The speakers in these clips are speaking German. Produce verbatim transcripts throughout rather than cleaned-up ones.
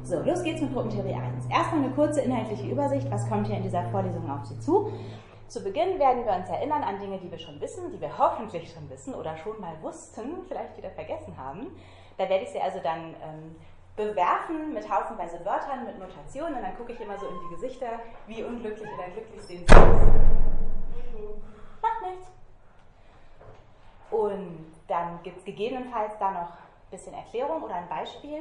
So, los geht's mit Gruppentheorie eins. Erstmal eine kurze inhaltliche Übersicht, was kommt hier in dieser Vorlesung auf Sie zu. Zu Beginn werden wir uns erinnern an Dinge, die wir schon wissen, die wir hoffentlich schon wissen oder schon mal wussten, vielleicht wieder vergessen haben. Da werde ich Sie also dann ähm, bewerfen mit haufenweise Wörtern, mit Notationen, und dann gucke ich immer so in die Gesichter, wie unglücklich oder glücklich sehen Sie aus. Macht nichts. Und dann gibt es gegebenenfalls da noch ein bisschen Erklärung oder ein Beispiel.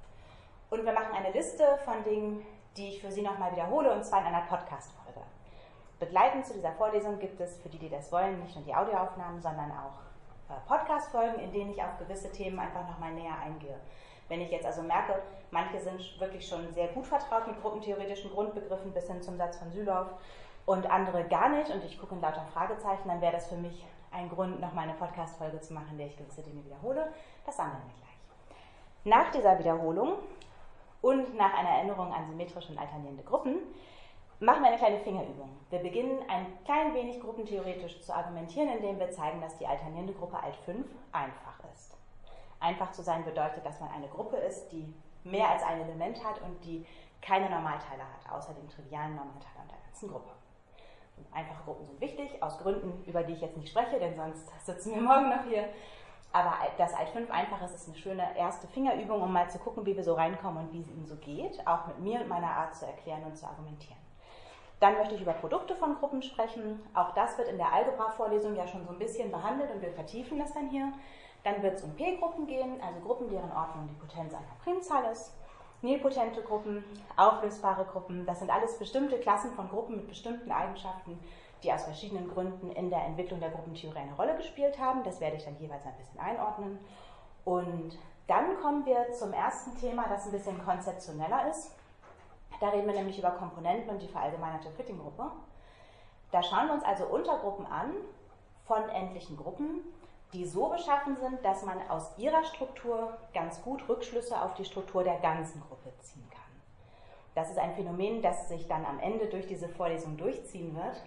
Und wir machen eine Liste von Dingen, die ich für Sie nochmal wiederhole, und zwar in einer Podcast-Folge. Begleitend zu dieser Vorlesung gibt es, für die, die das wollen, nicht nur die Audioaufnahmen, sondern auch äh, Podcast-Folgen, in denen ich auf gewisse Themen einfach nochmal näher eingehe. Wenn ich jetzt also merke, manche sind wirklich schon sehr gut vertraut mit gruppentheoretischen Grundbegriffen bis hin zum Satz von Sülow und andere gar nicht, und ich gucke in lauter Fragezeichen, dann wäre das für mich ein Grund, nochmal eine Podcast-Folge zu machen, in der ich gewisse Dinge wiederhole. Das sammeln wir gleich. Nach dieser Wiederholung und nach einer Erinnerung an symmetrische und alternierende Gruppen machen wir eine kleine Fingerübung. Wir beginnen ein klein wenig gruppentheoretisch zu argumentieren, indem wir zeigen, dass die alternierende Gruppe Alt fünf einfach ist. Einfach zu sein bedeutet, dass man eine Gruppe ist, die mehr als ein Element hat und die keine Normalteile hat, außer dem trivialen Normalteiler der ganzen Gruppe. Und einfache Gruppen sind wichtig, aus Gründen, über die ich jetzt nicht spreche, denn sonst sitzen wir morgen noch hier. Aber dass Alt fünf einfach ist, ist eine schöne erste Fingerübung, um mal zu gucken, wie wir so reinkommen und wie es ihnen so geht, auch mit mir und meiner Art zu erklären und zu argumentieren. Dann möchte ich über Produkte von Gruppen sprechen. Auch das wird in der Algebra-Vorlesung ja schon so ein bisschen behandelt und wir vertiefen das dann hier. Dann wird es um P-Gruppen gehen, also Gruppen, deren Ordnung die Potenz einer Primzahl ist. Nilpotente Gruppen, auflösbare Gruppen, das sind alles bestimmte Klassen von Gruppen mit bestimmten Eigenschaften, die aus verschiedenen Gründen in der Entwicklung der Gruppentheorie eine Rolle gespielt haben. Das werde ich dann jeweils ein bisschen einordnen. Und dann kommen wir zum ersten Thema, das ein bisschen konzeptioneller ist. Da reden wir nämlich über Komponenten und die verallgemeinerte Fitting-Gruppe. Da schauen wir uns also Untergruppen an von endlichen Gruppen, die so beschaffen sind, dass man aus ihrer Struktur ganz gut Rückschlüsse auf die Struktur der ganzen Gruppe ziehen kann. Das ist ein Phänomen, das sich dann am Ende durch diese Vorlesung durchziehen wird.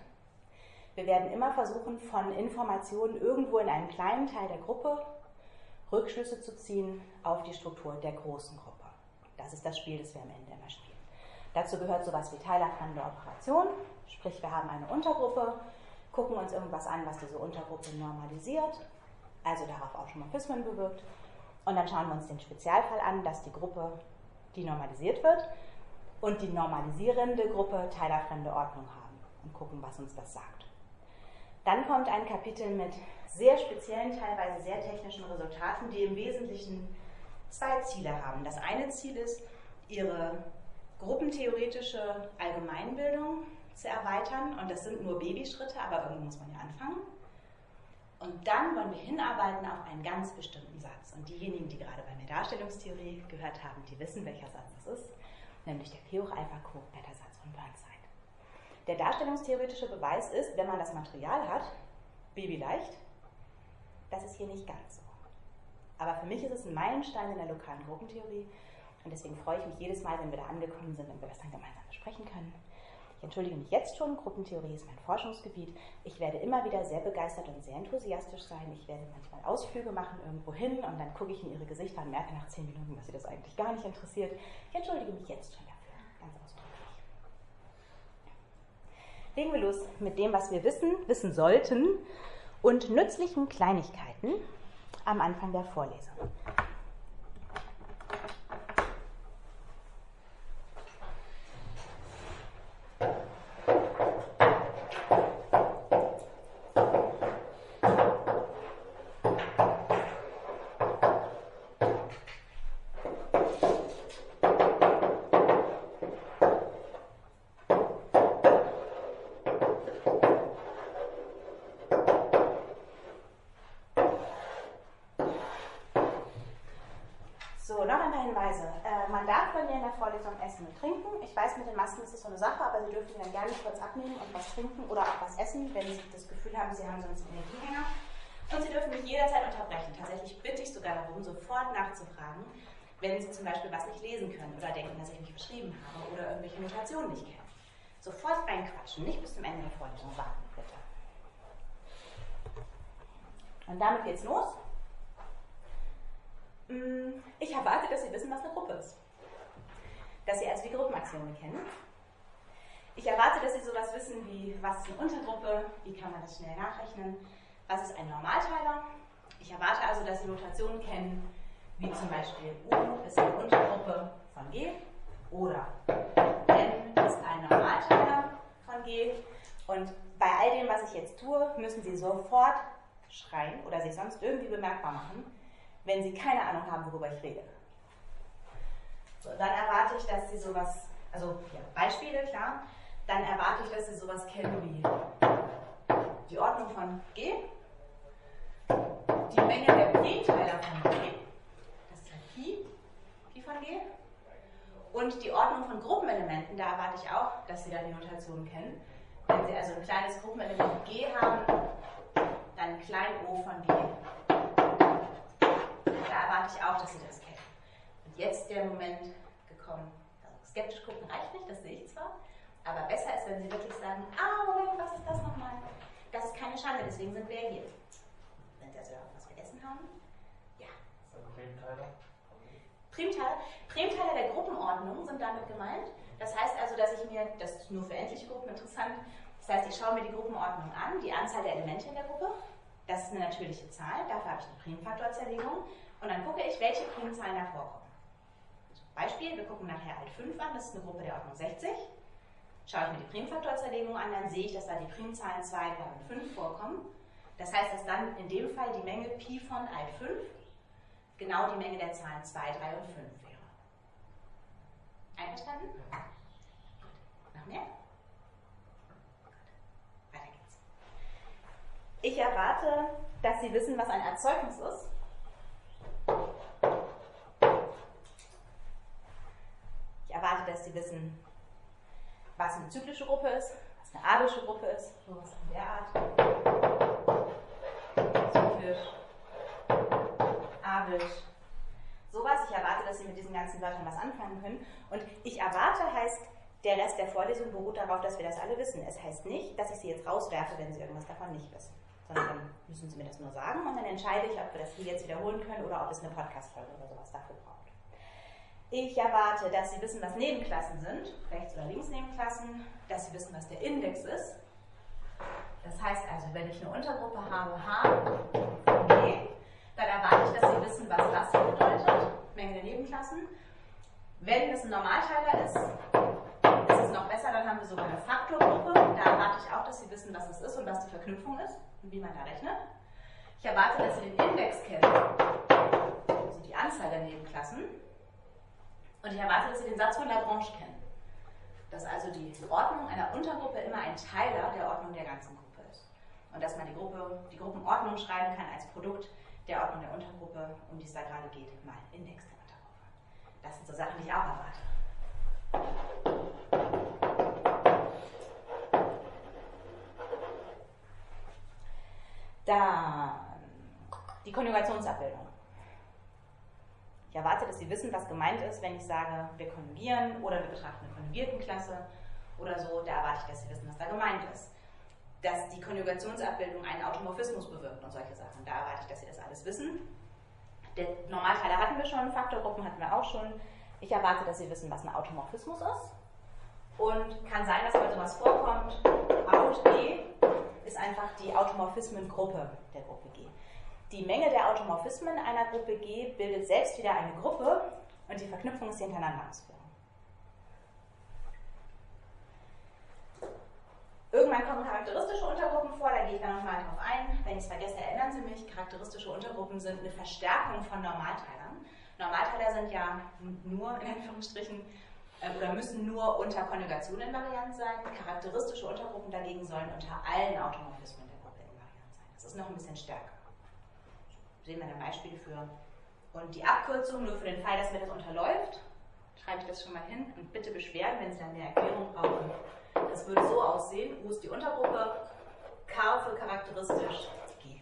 Wir werden immer versuchen, von Informationen irgendwo in einem kleinen Teil der Gruppe Rückschlüsse zu ziehen auf die Struktur der großen Gruppe. Das ist das Spiel, das wir am Ende immer spielen. Dazu gehört sowas wie Taylor-fremde Operation, sprich wir haben eine Untergruppe, gucken uns irgendwas an, was diese Untergruppe normalisiert, also darauf Automorphismen bewirkt, und dann schauen wir uns den Spezialfall an, dass die Gruppe, die normalisiert wird, und die normalisierende Gruppe Taylor-fremde Ordnung haben und gucken, was uns das sagt. Dann kommt ein Kapitel mit sehr speziellen, teilweise sehr technischen Resultaten, die im Wesentlichen zwei Ziele haben. Das eine Ziel ist, ihre gruppentheoretische Allgemeinbildung zu erweitern, und das sind nur Babyschritte, aber irgendwo muss man ja anfangen. Und dann wollen wir hinarbeiten auf einen ganz bestimmten Satz. Und diejenigen, die gerade bei der Darstellungstheorie gehört haben, die wissen, welcher Satz das ist, nämlich der P hoch Alpha Co-Beta-Satz von Burnside. Der darstellungstheoretische Beweis ist, wenn man das Material hat, babyleicht, das ist hier nicht ganz so. Aber für mich ist es ein Meilenstein in der lokalen Gruppentheorie, und deswegen freue ich mich jedes Mal, wenn wir da angekommen sind und wir das dann gemeinsam besprechen können. Ich entschuldige mich jetzt schon, Gruppentheorie ist mein Forschungsgebiet. Ich werde immer wieder sehr begeistert und sehr enthusiastisch sein. Ich werde manchmal Ausflüge machen irgendwo hin, und dann gucke ich in ihre Gesichter und merke nach zehn Minuten, dass sie das eigentlich gar nicht interessiert. Ich entschuldige mich jetzt schon dafür, ganz ausdrücklich. Legen wir los mit dem, was wir wissen, wissen sollten, und nützlichen Kleinigkeiten am Anfang der Vorlesung. Essen und trinken. Ich weiß, mit den Masken ist das so eine Sache, aber Sie dürfen dann gerne kurz abnehmen und was trinken oder auch was essen, wenn Sie das Gefühl haben, Sie haben sonst Energiehänger. Und Sie dürfen mich jederzeit unterbrechen. Tatsächlich bitte ich sogar darum, sofort nachzufragen, wenn Sie zum Beispiel was nicht lesen können oder denken, dass ich mich verschrieben habe oder irgendwelche Notationen nicht kennen. Sofort reinquatschen, nicht bis zum Ende der Vorlesung warten, bitte. Und damit geht's los. Ich erwarte, dass Sie wissen, was eine Gruppe ist. Notationen kennen. Ich erwarte, dass Sie sowas wissen wie, was ist eine Untergruppe, wie kann man das schnell nachrechnen, was ist ein Normalteiler. Ich erwarte also, dass Sie Notationen kennen, wie zum Beispiel U ist eine Untergruppe von G oder N ist ein Normalteiler von G. Und bei all dem, was ich jetzt tue, müssen Sie sofort schreien oder sich sonst irgendwie bemerkbar machen, wenn Sie keine Ahnung haben, worüber ich rede. So, dann erwarte ich, dass Sie sowas, also ja, Beispiele, klar, dann erwarte ich, dass Sie sowas kennen wie die Ordnung von G, die Menge der Primteiler von G, das ist ja Pi, Pi von G, und die Ordnung von Gruppenelementen, da erwarte ich auch, dass Sie da die Notation kennen. Wenn Sie also ein kleines Gruppenelement G haben, dann klein O von G. Da erwarte ich auch, dass Sie das kennen. Und jetzt der Moment gekommen, also skeptisch gucken reicht nicht, das sehe ich zwar, aber besser ist, wenn Sie wirklich sagen, ah, Moment, was ist das nochmal? Das ist keine Schande, deswegen sind wir hier. Wenn Sie also was vergessen haben, ja. Primteiler? Primteiler, Primteiler der Gruppenordnung sind damit gemeint. Das heißt also, dass ich mir, das ist nur für endliche Gruppen interessant, das heißt, ich schaue mir die Gruppenordnung an, die Anzahl der Elemente in der Gruppe, das ist eine natürliche Zahl, dafür habe ich eine Primfaktorzerlegung und dann gucke ich, welche Primzahlen da vorkommen. Beispiel, wir gucken nachher Alt fünf an, das ist eine Gruppe der Ordnung sechzig. Schaue ich mir die Primfaktorzerlegung an, dann sehe ich, dass da die Primzahlen zwei, drei und fünf vorkommen. Das heißt, dass dann in dem Fall die Menge Pi von Alt fünf genau die Menge der Zahlen zwei, drei und fünf wäre. Einverstanden? Gut. Noch mehr? Gut. Weiter geht's. Ich erwarte, dass Sie wissen, was ein Erzeugnis ist. Ich erwarte, dass Sie wissen, was eine zyklische Gruppe ist, was eine abelsche Gruppe ist, sowas in der Art. Zyklisch, abisch, sowas. Ich erwarte, dass Sie mit diesen ganzen Wörtern was anfangen können. Und ich erwarte heißt, der Rest der Vorlesung beruht darauf, dass wir das alle wissen. Es heißt nicht, dass ich Sie jetzt rauswerfe, wenn Sie irgendwas davon nicht wissen. Sondern dann müssen Sie mir das nur sagen und dann entscheide ich, ob wir das hier jetzt wiederholen können oder ob es eine Podcast-Folge oder sowas dafür braucht. Ich erwarte, dass Sie wissen, was Nebenklassen sind, Rechts- oder Linksnebenklassen, dass Sie wissen, was der Index ist. Das heißt also, wenn ich eine Untergruppe habe, H von G, dann erwarte ich, dass Sie wissen, was das hier bedeutet, Menge der Nebenklassen. Wenn es ein Normalteiler ist, ist es noch besser, dann haben wir sogar eine Faktorgruppe. Da erwarte ich auch, dass Sie wissen, was es ist und was die Verknüpfung ist und wie man da rechnet. Ich erwarte, dass Sie den Index kennen, also die Anzahl der Nebenklassen. Und ich erwarte, dass Sie den Satz von Lagrange kennen. Dass also die Ordnung einer Untergruppe immer ein Teiler der Ordnung der ganzen Gruppe ist. Und dass man die, Gruppe, die Gruppenordnung schreiben kann als Produkt der Ordnung der Untergruppe, um die es da gerade geht, mal Index der Untergruppe. Das sind so Sachen, die ich auch erwarte. Dann die Konjugationsabbildung. Ich erwarte, dass Sie wissen, was gemeint ist, wenn ich sage, wir konjugieren oder wir betrachten eine Konjugiertenklasse oder so. Da erwarte ich, dass Sie wissen, was da gemeint ist. Dass die Konjugationsabbildung einen Automorphismus bewirkt und solche Sachen. Da erwarte ich, dass Sie das alles wissen. Den Normalteiler hatten wir schon, Faktorgruppen hatten wir auch schon. Ich erwarte, dass Sie wissen, was ein Automorphismus ist. Und kann sein, dass mal sowas vorkommt. Aut G ist einfach die Automorphismengruppe der Gruppe G. Die Menge der Automorphismen einer Gruppe G bildet selbst wieder eine Gruppe und die Verknüpfung ist die Hintereinanderausführung. Irgendwann kommen charakteristische Untergruppen vor, da gehe ich dann nochmal drauf ein. Wenn ich es vergesse, erinnern Sie mich, charakteristische Untergruppen sind eine Verstärkung von Normalteilern. Normalteiler sind ja nur, in Anführungsstrichen, oder müssen nur unter Konjugation invariant sein. Charakteristische Untergruppen dagegen sollen unter allen Automorphismen der Gruppe invariant sein. Das ist noch ein bisschen stärker. Sehen wir da Beispiele für. Und die Abkürzung, nur für den Fall, dass mir das unterläuft, schreibe ich das schon mal hin und bitte beschweren, wenn Sie dann mehr Erklärung brauchen. Das würde so aussehen: U ist die Untergruppe, K für charakteristisch, G.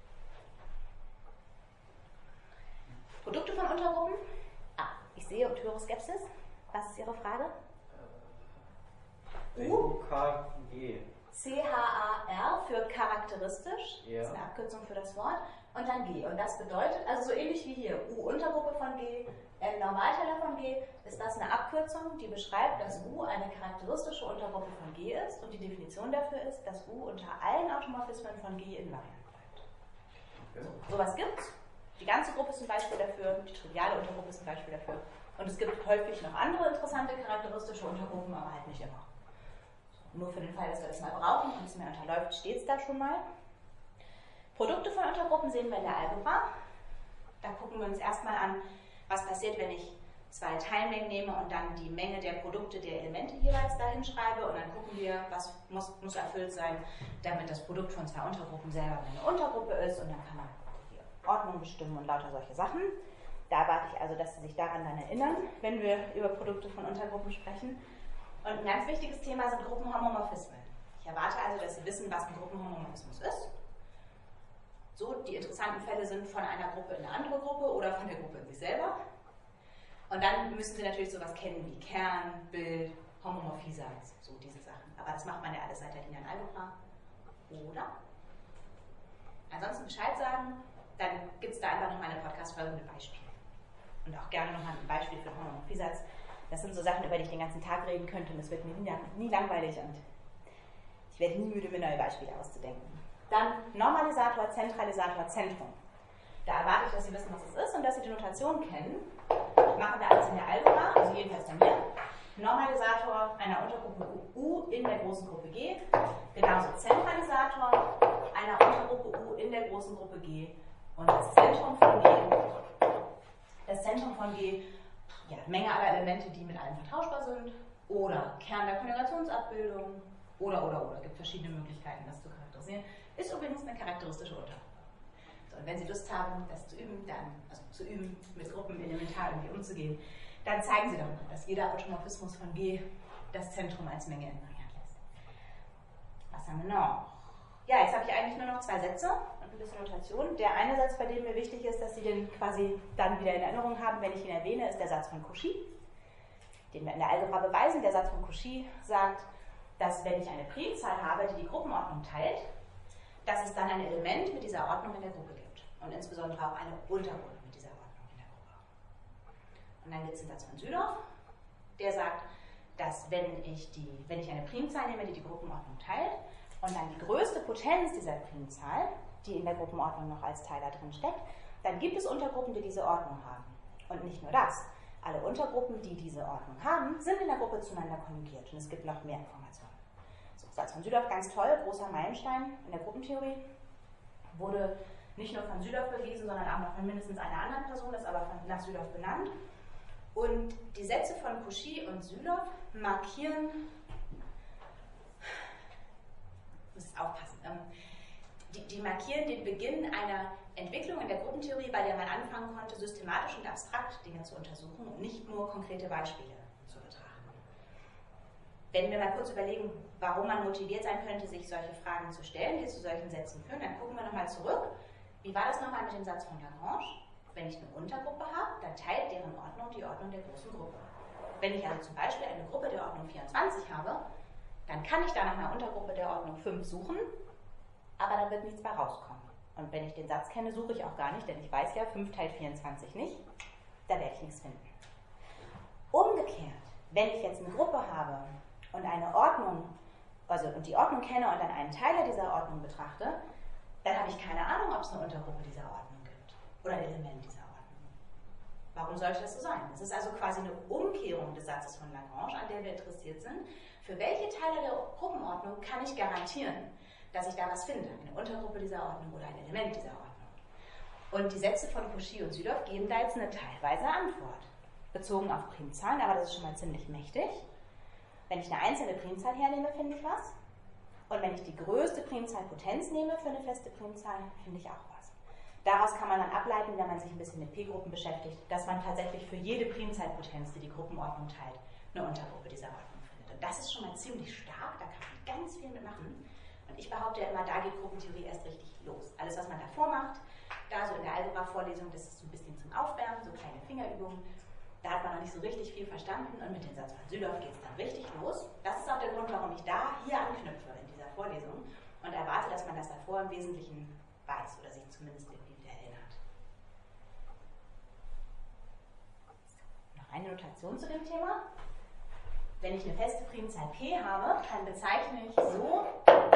Produkte von Untergruppen? Ah, ich sehe und höre Skepsis. Was ist Ihre Frage? U, K, G. C H A R für charakteristisch, ja. Das ist eine Abkürzung für das Wort, und dann G. Und das bedeutet, also so ähnlich wie hier, U Untergruppe von G, N Normalteiler von G, ist das eine Abkürzung, die beschreibt, dass U eine charakteristische Untergruppe von G ist, und die Definition dafür ist, dass U unter allen Automorphismen von G invariant bleibt. Okay. So, sowas gibt's. Die ganze Gruppe ist ein Beispiel dafür, die triviale Untergruppe ist ein Beispiel dafür. Und es gibt häufig noch andere interessante charakteristische Untergruppen, aber halt nicht immer. Nur für den Fall, dass wir das mal brauchen und es mir unterläuft, steht es da schon mal. Produkte von Untergruppen sehen wir in der Algebra. Da gucken wir uns erstmal an, was passiert, wenn ich zwei Teilmengen nehme und dann die Menge der Produkte der Elemente jeweils dahin schreibe. Und dann gucken wir, was muss, muss erfüllt sein, damit das Produkt von zwei Untergruppen selber eine Untergruppe ist. Und dann kann man die Ordnung bestimmen und lauter solche Sachen. Da erwarte ich also, dass Sie sich daran dann erinnern, wenn wir über Produkte von Untergruppen sprechen. Und ein ganz wichtiges Thema sind Gruppenhomomorphismen. Ich erwarte also, dass Sie wissen, was ein Gruppenhomomorphismus ist. So, die interessanten Fälle sind von einer Gruppe in eine andere Gruppe oder von der Gruppe in sich selber. Und dann müssen Sie natürlich sowas kennen wie Kern, Bild, Homomorphisatz, so diese Sachen. Aber das macht man ja alles seit der linearen Algebra. Oder? Ansonsten Bescheid sagen, dann gibt es da einfach nochmal eine Podcast-Folge mit Beispielen. Und auch gerne nochmal ein Beispiel für den Homomorphisatz. Das sind so Sachen, über die ich den ganzen Tag reden könnte und es wird mir nie, nie langweilig und ich werde nie müde, mir neue Beispiele auszudenken. Dann Normalisator, Zentralisator, Zentrum. Da erwarte ich, dass Sie wissen, was es ist und dass Sie die Notation kennen. Machen wir alles in der Algebra, also jedenfalls bei mir. Normalisator einer Untergruppe U in der großen Gruppe G. Genauso Zentralisator einer Untergruppe U in der großen Gruppe G. Und das Zentrum von G. Das Zentrum von G, ja, Menge aller Elemente, die mit allem vertauschbar sind. Oder Kern der Konjugationsabbildung. Oder, oder, oder. Es gibt verschiedene Möglichkeiten, das zu charakterisieren. Ist übrigens eine charakteristische Untergruppe. So, und wenn Sie Lust haben, das zu üben, dann, also zu üben, mit Gruppen elementar irgendwie umzugehen, dann zeigen Sie doch mal, dass jeder Automorphismus von G das Zentrum als Menge invariant lässt. Was haben wir noch? Ja, jetzt habe ich eigentlich nur noch zwei Sätze und ein bisschen Notation. Der eine Satz, bei dem mir wichtig ist, dass Sie den quasi dann wieder in Erinnerung haben, wenn ich ihn erwähne, ist der Satz von Cauchy, den wir in der Algebra beweisen. Der Satz von Cauchy sagt, dass wenn ich eine Primzahl habe, die die Gruppenordnung teilt, dass es dann ein Element mit dieser Ordnung in der Gruppe gibt. Und insbesondere auch eine Untergruppe mit dieser Ordnung in der Gruppe. Und dann gibt es den Satz von Südorf, der sagt, dass wenn ich, die, wenn ich eine Primzahl nehme, die die Gruppenordnung teilt, und dann die größte Potenz dieser Primzahl, die in der Gruppenordnung noch als Teiler drin steckt, dann gibt es Untergruppen, die diese Ordnung haben. Und nicht nur das. Alle Untergruppen, die diese Ordnung haben, sind in der Gruppe zueinander konjugiert. Und es gibt noch mehr Informationen. So, Satz von Südorf, ganz toll, großer Meilenstein in der Gruppentheorie. Wurde nicht nur von Südorf bewiesen, sondern auch noch von mindestens einer anderen Person, das ist aber von, nach Südorf benannt. Und die Sätze von Cauchy und Südorf markieren, ich muss jetzt aufpassen, ähm, die, die markieren den Beginn einer Entwicklung in der Gruppentheorie, bei der man anfangen konnte, systematisch und abstrakt Dinge zu untersuchen und nicht nur konkrete Beispiele zu betrachten. Wenn wir mal kurz überlegen, warum man motiviert sein könnte, sich solche Fragen zu stellen, die zu solchen Sätzen führen, dann gucken wir nochmal zurück. Wie war das nochmal mit dem Satz von Lagrange? Wenn ich eine Untergruppe habe, dann teilt deren Ordnung die Ordnung der großen Gruppe. Wenn ich also zum Beispiel eine Gruppe der Ordnung vierundzwanzig habe, dann kann ich da nach einer Untergruppe der Ordnung fünf suchen, aber da wird nichts bei rauskommen. Und wenn ich den Satz kenne, suche ich auch gar nicht, denn ich weiß ja, fünf teilt vierundzwanzig nicht, da werde ich nichts finden. Umgekehrt, wenn ich jetzt eine Gruppe habe und eine Ordnung, also und die Ordnung kenne und dann einen Teiler dieser Ordnung betrachte, dann habe ich keine Ahnung, ob es eine Untergruppe dieser Ordnung gibt oder ein Element dieser Ordnung. Warum sollte das so sein? Das ist also quasi eine Umkehrung des Satzes von Lagrange, an der wir interessiert sind. Für welche Teile der Gruppenordnung kann ich garantieren, dass ich da was finde? Eine Untergruppe dieser Ordnung oder ein Element dieser Ordnung. Und die Sätze von Cauchy und Südorf geben da jetzt eine teilweise Antwort, bezogen auf Primzahlen, aber das ist schon mal ziemlich mächtig. Wenn ich eine einzelne Primzahl hernehme, finde ich was. Und wenn ich die größte Primzahlpotenz nehme für eine feste Primzahl, finde ich auch was. Daraus kann man dann ableiten, wenn man sich ein bisschen mit P-Gruppen beschäftigt, dass man tatsächlich für jede Primzahlpotenz, die die Gruppenordnung teilt, eine Untergruppe dieser Ordnung findet. Und das ist schon mal ziemlich stark, da kann man ganz viel mitmachen. Und ich behaupte ja immer, da geht Gruppentheorie erst richtig los. Alles, was man davor macht, da so in der Algebra-Vorlesung, das ist so ein bisschen zum Aufwärmen, so kleine Fingerübungen. Da hat man noch nicht so richtig viel verstanden und mit dem Satz von Südorf geht es dann richtig los. Das ist auch der Grund, warum ich da hier anknüpfe in dieser Vorlesung und erwarte, dass man das davor im Wesentlichen weiß oder sich zumindest irgendwie wieder erinnert. Noch eine Notation zu dem Thema. Wenn ich eine feste Primzahl P habe, dann bezeichne ich so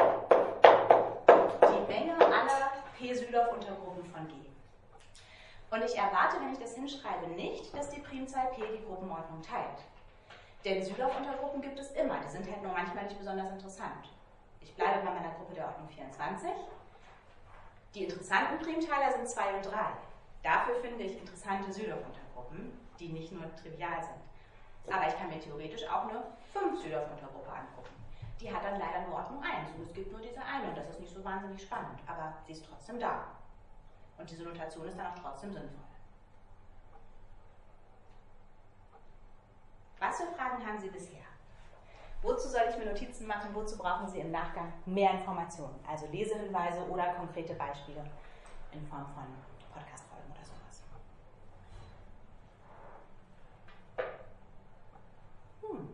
die Menge aller P-Südorf-Untergruppen von G. Und ich erwarte, wenn ich das hinschreibe, nicht, dass die Primzahl P die Gruppenordnung teilt. Denn Südorf-Untergruppen gibt es immer, die sind halt nur manchmal nicht besonders interessant. Ich bleibe bei meiner Gruppe der Ordnung vierundzwanzig. Die interessanten Primteiler sind zwei und drei. Dafür finde ich interessante Südorf-Untergruppen, die nicht nur trivial sind. Aber ich kann mir theoretisch auch eine fünf Südorf-Untergruppe angucken. Die hat dann leider nur Ordnung eins und es gibt nur diese eine und das ist nicht so wahnsinnig spannend, aber sie ist trotzdem da. Und diese Notation ist dann auch trotzdem sinnvoll. Was für Fragen haben Sie bisher? Wozu soll ich mir Notizen machen? Wozu brauchen Sie im Nachgang mehr Informationen? Also Lesehinweise oder konkrete Beispiele in Form von Podcast-Folgen oder sowas. Hm.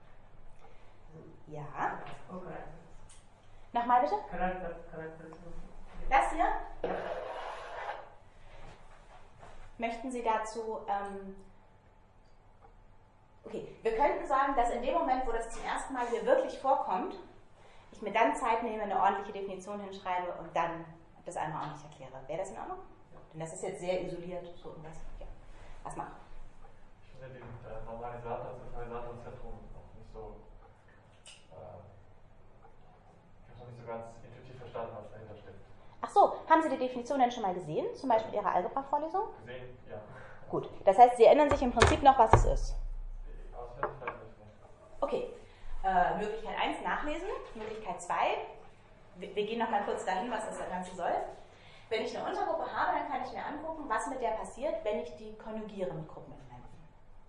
Ja. Okay. Nochmal bitte? Charakter, Charakter. Das hier? Ja. Möchten Sie dazu, ähm, okay, wir könnten sagen, dass in dem Moment, wo das zum ersten Mal hier wirklich vorkommt, ich mir dann Zeit nehme, eine ordentliche Definition hinschreibe und dann das einmal ordentlich erkläre. Wäre das in Ordnung? Ja. Denn das ist jetzt sehr isoliert, so irgendwas. Ja. Was machen? Ich finde den äh, Normalisator, das Normalisatorzentrum auch nicht so, äh, ich habe noch nicht so ganz intuitiv verstanden, was dahinter steckt. Ach so, haben Sie die Definition denn schon mal gesehen? Zum Beispiel in Ihrer Algebra-Vorlesung? Gesehen, ja. Gut, das heißt, Sie erinnern sich im Prinzip noch, was es ist. Auswendig vielleicht nicht mehr. Okay, äh, Möglichkeit eins nachlesen, Möglichkeit zwei, wir, wir gehen nochmal kurz dahin, was das Ganze soll. Wenn ich eine Untergruppe habe, dann kann ich mir angucken, was mit der passiert, wenn ich die konjugiere mit Gruppenelementen.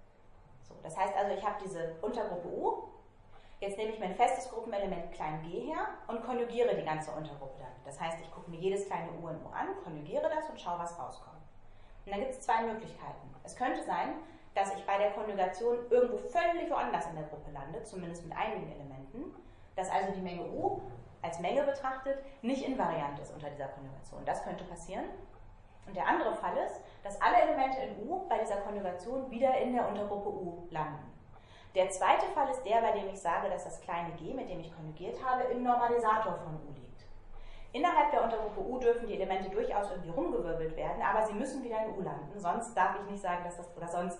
So, das heißt also, ich habe diese Untergruppe U. Jetzt nehme ich mein festes Gruppenelement klein g her und konjugiere die ganze Untergruppe damit. Das heißt, ich gucke mir jedes kleine U in U an, konjugiere das und schaue, was rauskommt. Und dann gibt es zwei Möglichkeiten. Es könnte sein, dass ich bei der Konjugation irgendwo völlig woanders in der Gruppe lande, zumindest mit einigen Elementen, dass also die Menge U als Menge betrachtet nicht invariant ist unter dieser Konjugation. Das könnte passieren. Und der andere Fall ist, dass alle Elemente in U bei dieser Konjugation wieder in der Untergruppe U landen. Der zweite Fall ist der, bei dem ich sage, dass das kleine g, mit dem ich konjugiert habe, im Normalisator von U liegt. Innerhalb der Untergruppe U dürfen die Elemente durchaus irgendwie rumgewirbelt werden, aber sie müssen wieder in U landen, sonst darf ich nicht sagen, dass das, oder sonst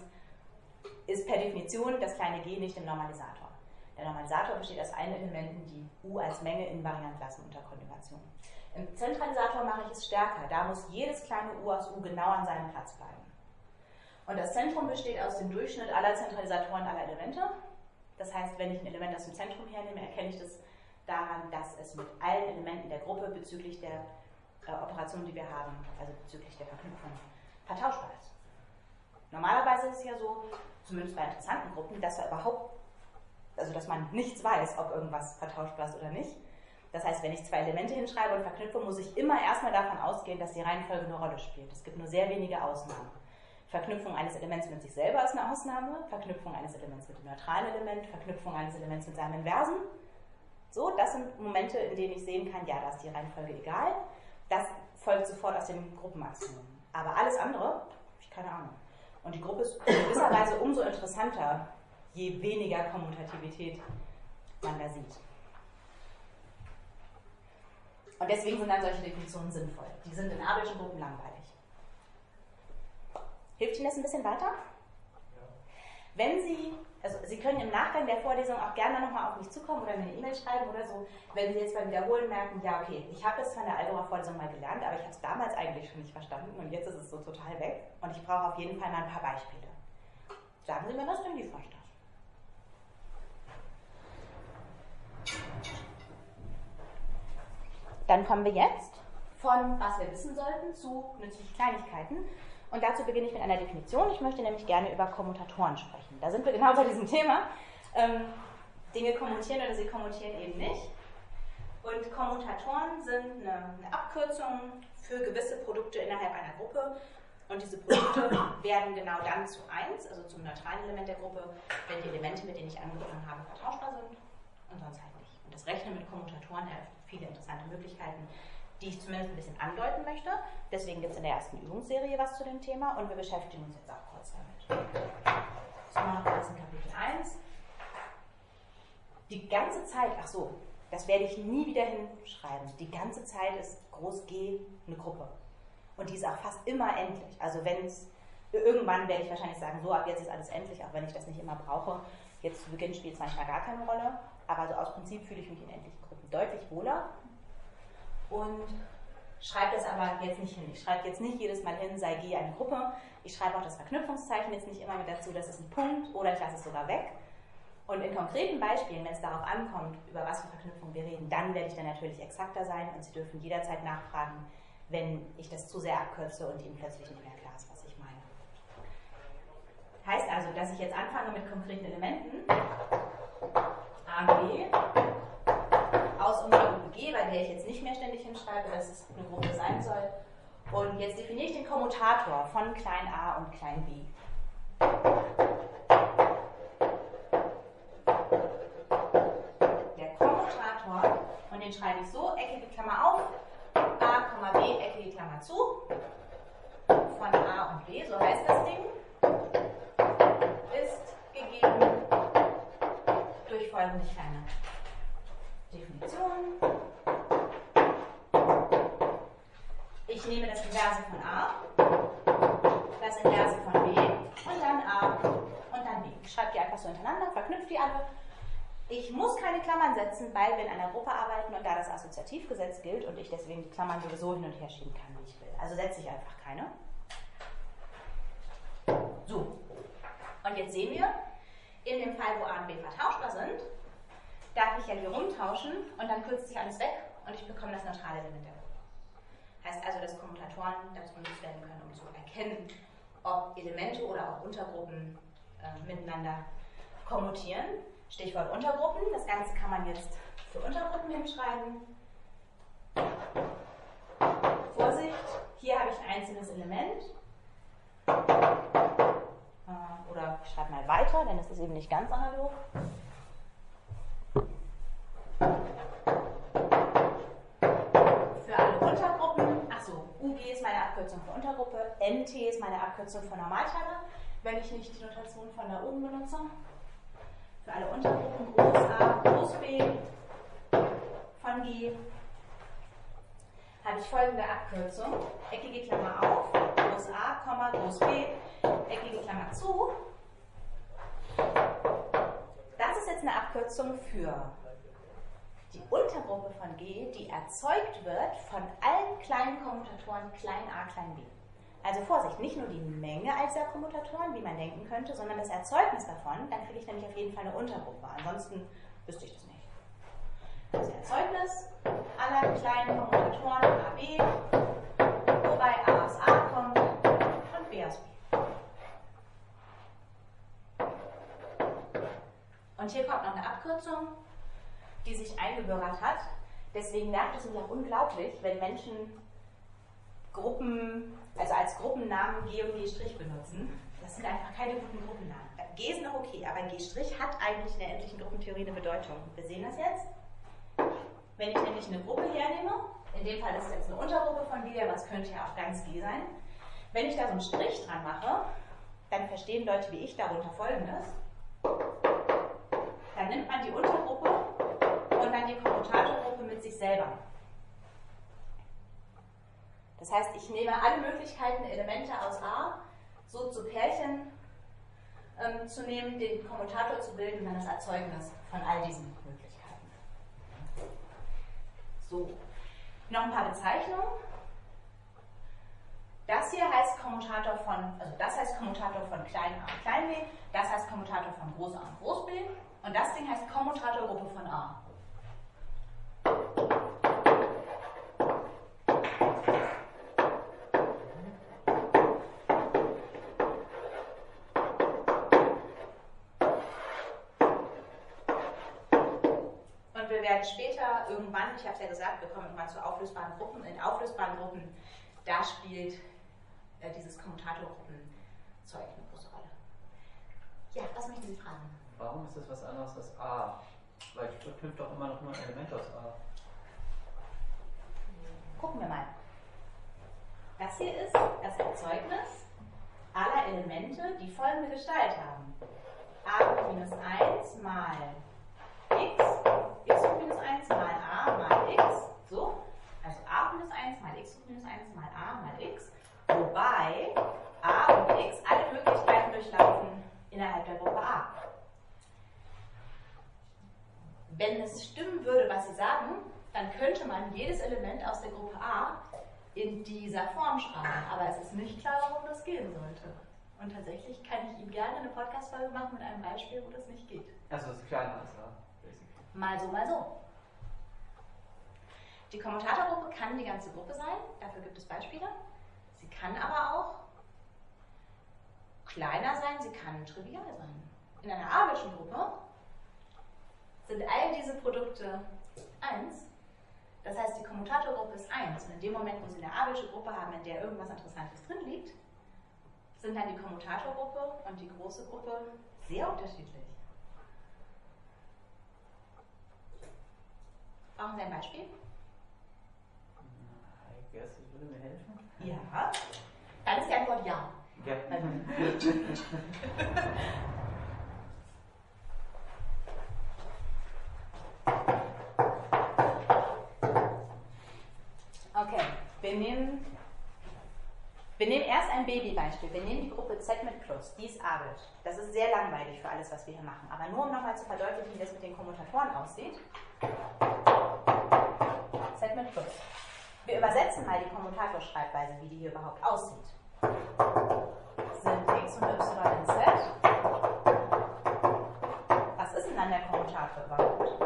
ist per Definition das kleine g nicht im Normalisator. Der Normalisator besteht aus allen Elementen, die U als Menge invariant lassen unter Konjugation. Im Zentralisator mache ich es stärker, da muss jedes kleine U aus U genau an seinem Platz bleiben. Und das Zentrum besteht aus dem Durchschnitt aller Zentralisatoren aller Elemente. Das heißt, wenn ich ein Element aus dem Zentrum hernehme, erkenne ich das daran, dass es mit allen Elementen der Gruppe bezüglich der äh, Operation, die wir haben, also bezüglich der Verknüpfung, vertauschbar ist. Normalerweise ist es ja so, zumindest bei interessanten Gruppen, dass wir überhaupt, also dass man nichts weiß, ob irgendwas vertauschbar ist oder nicht. Das heißt, wenn ich zwei Elemente hinschreibe und verknüpfe, muss ich immer erstmal davon ausgehen, dass die Reihenfolge eine Rolle spielt. Es gibt nur sehr wenige Ausnahmen. Verknüpfung eines Elements mit sich selber ist eine Ausnahme, Verknüpfung eines Elements mit dem neutralen Element, Verknüpfung eines Elements mit seinem Inversen. So, das sind Momente, in denen ich sehen kann, ja, da ist die Reihenfolge egal. Das folgt sofort aus den Gruppenaxiomen. Aber alles andere, habe ich keine Ahnung. Und die Gruppe ist in gewisser Weise umso interessanter, je weniger Kommutativität man da sieht. Und deswegen sind dann solche Definitionen sinnvoll. Die sind in abelschen Gruppen langweilig. Hilft Ihnen das ein bisschen weiter? Ja. Wenn Sie, also Sie können im Nachgang der Vorlesung auch gerne nochmal auf mich zukommen oder mir eine E-Mail schreiben oder so, wenn Sie jetzt beim Wiederholen merken, ja okay, ich habe es von der Algebra-Vorlesung mal gelernt, aber ich habe es damals eigentlich schon nicht verstanden und jetzt ist es so total weg und ich brauche auf jeden Fall mal ein paar Beispiele. Sagen Sie mir das, dann liefere ich das. Dann kommen wir jetzt von was wir wissen sollten zu nützlichen Kleinigkeiten. Und dazu beginne ich mit einer Definition. Ich möchte nämlich gerne über Kommutatoren sprechen. Da sind wir genau bei diesem Thema. Ähm, Dinge kommutieren oder sie kommutieren eben nicht. Und Kommutatoren sind eine, eine Abkürzung für gewisse Produkte innerhalb einer Gruppe Und diese Produkte werden genau dann zu eins, also zum neutralen Element der Gruppe, wenn die Elemente, mit denen ich angefangen habe, vertauschbar sind und sonst halt nicht. Und das Rechnen mit Kommutatoren eröffnet viele interessante Möglichkeiten, die ich zumindest ein bisschen andeuten möchte. Deswegen gibt es in der ersten Übungsserie was zu dem Thema und wir beschäftigen uns jetzt auch kurz damit. So, machen wir das in Kapitel eins. Die ganze Zeit, ach so, das werde ich nie wieder hinschreiben, die ganze Zeit ist Groß G eine Gruppe. Und die ist auch fast immer endlich. Also wenn es, irgendwann werde ich wahrscheinlich sagen, so ab jetzt ist alles endlich, auch wenn ich das nicht immer brauche. Jetzt zu Beginn spielt es manchmal gar keine Rolle, aber so aus Prinzip fühle ich mich in endlichen Gruppen deutlich wohler. Und schreibe das aber jetzt nicht hin. Ich schreibe jetzt nicht jedes Mal hin, sei G eine Gruppe. Ich schreibe auch das Verknüpfungszeichen jetzt nicht immer mit dazu, das ist ein Punkt oder ich lasse es sogar weg. Und in konkreten Beispielen, wenn es darauf ankommt, über was für Verknüpfungen wir reden, dann werde ich dann natürlich exakter sein und Sie dürfen jederzeit nachfragen, wenn ich das zu sehr abkürze und Ihnen plötzlich nicht mehr klar ist, was ich meine. Heißt also, dass ich jetzt anfange mit konkreten Elementen, A, B, aus unserer Gruppe G, bei der ich jetzt nicht mehr ständig hinschreibe, dass es eine Gruppe sein soll. Und jetzt definiere ich den Kommutator von klein a und klein b. Der Kommutator, und den schreibe ich so, eckige Klammer auf, a, b, eckige Klammer zu, von a und b, so heißt das Ding, ist gegeben durch folgende kleine Definition. Ich nehme das Inverse von a, das Inverse von b und dann a und dann b. Ich schreibe die einfach so hintereinander, verknüpfe die alle. Ich muss keine Klammern setzen, weil wir in einer Gruppe arbeiten und da das Assoziativgesetz gilt und ich deswegen die Klammern sowieso hin und her schieben kann, wie ich will. Also setze ich einfach keine. So. Und jetzt sehen wir, in dem Fall, wo a und b vertauschbar sind, darf ich ja hier rumtauschen und dann kürzt sich alles weg und ich bekomme das neutrale Element der Gruppe. Heißt also, dass Kommutatoren dazu benutzt werden können, um zu erkennen, ob Elemente oder auch Untergruppen äh, miteinander kommutieren. Stichwort Untergruppen. Das Ganze kann man jetzt für Untergruppen hinschreiben. Vorsicht, hier habe ich ein einzelnes Element. Äh, oder ich schreibe mal weiter, denn es ist eben nicht ganz analog. Für alle Untergruppen, achso, U G ist meine Abkürzung für Untergruppe, N T ist meine Abkürzung für Normalteiler, wenn ich nicht die Notation von da oben benutze. Für alle Untergruppen, Groß A, Groß B von G, habe ich folgende Abkürzung, eckige Klammer auf, Groß A, Groß B, eckige Klammer zu. Das ist jetzt eine Abkürzung für die Untergruppe von G, die erzeugt wird von allen kleinen Kommutatoren klein a, klein b. Also Vorsicht, nicht nur die Menge als der Kommutatoren, wie man denken könnte, sondern das Erzeugnis davon, dann kriege ich nämlich auf jeden Fall eine Untergruppe. Ansonsten wüsste ich das nicht. Das Erzeugnis aller kleinen Kommutatoren a, b, wobei a aus a kommt und b aus b. Und hier kommt noch eine Abkürzung, die sich eingebürgert hat. Deswegen nervt es mich auch unglaublich, wenn Menschen Gruppen, also als Gruppennamen G und G' benutzen. Das sind einfach keine guten Gruppennamen. G ist noch okay, aber G' hat eigentlich in der endlichen Gruppentheorie eine Bedeutung. Wir sehen das jetzt. Wenn ich nämlich eine Gruppe hernehme, in dem Fall ist es jetzt eine Untergruppe von G, aber es könnte ja auch ganz G sein. Wenn ich da so einen Strich dran mache, dann verstehen Leute wie ich darunter Folgendes. Dann nimmt man die Untergruppe und dann die Kommutatorgruppe mit sich selber. Das heißt, ich nehme alle Möglichkeiten, Elemente aus A so zu Pärchen ähm, zu nehmen, den Kommutator zu bilden und dann das Erzeugnis von all diesen Möglichkeiten. So, noch ein paar Bezeichnungen. Das hier heißt Kommutator von, also das heißt Kommutator von klein a und klein b, das heißt Kommutator von groß a und groß b und das Ding heißt Kommutatorgruppe von A. Und wir werden später irgendwann, ich habe es ja gesagt, wir kommen immer zu auflösbaren Gruppen, in auflösbaren Gruppen, da spielt äh, äh, dieses Kommutatorgruppen zeugt eine große Rolle. Ja, was möchten Sie fragen? Warum ist das was anderes als A? Weil ich verknüpfe doch immer noch nur ein Element aus A. Gucken wir mal. Das hier ist das Erzeugnis aller Elemente, die folgende Gestalt haben. A hoch minus eins mal x, x hoch minus eins mal a mal x, so. Also a hoch minus eins mal x hoch minus eins mal a mal x, wobei a und x alle Möglichkeiten durchlaufen innerhalb der Gruppe A. Wenn es stimmen würde, was Sie sagen, dann könnte man jedes Element aus der Gruppe A in dieser Form schreiben. Aber es ist nicht klar, warum das gehen sollte. Und tatsächlich kann ich Ihnen gerne eine Podcast-Folge machen mit einem Beispiel, wo das nicht geht. Also es ist kleiner als A, basically. Mal so, mal so. Die Kommutatorgruppe kann die ganze Gruppe sein, dafür gibt es Beispiele. Sie kann aber auch kleiner sein, sie kann trivial sein. In einer abelschen Gruppe sind all diese Produkte eins. Das heißt, die Kommutatorgruppe ist eins. Und in dem Moment, wo Sie eine abelsche Gruppe haben, in der irgendwas Interessantes drin liegt, sind dann die Kommutatorgruppe und die große Gruppe sehr unterschiedlich. Brauchen Sie ein Beispiel? I guess, es würde mir helfen. Ja. Dann ist die Antwort ja. Ja. Okay, wir nehmen, wir nehmen erst ein Babybeispiel. Wir nehmen die Gruppe Z mit Plus, die ist abelsch. Das ist sehr langweilig für alles, was wir hier machen. Aber nur um nochmal zu verdeutlichen, wie das mit den Kommutatoren aussieht. Z mit Plus. Wir übersetzen mal die Kommutatorschreibweise, wie die hier überhaupt aussieht. Sind x und y in Z. Was ist denn dann der Kommutator überhaupt?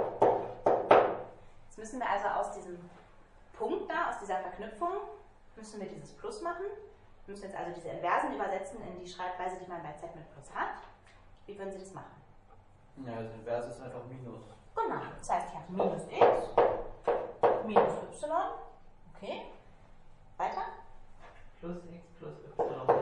Jetzt müssen wir also aus diesem Punkt da, aus dieser Verknüpfung, müssen wir dieses Plus machen. Wir müssen jetzt also diese Inversen übersetzen in die Schreibweise, die man bei Z mit Plus hat. Wie würden Sie das machen? Ja, also Invers ist einfach Minus. Genau, das heißt, ich habe minus x, minus y, okay, weiter? Plus x plus y.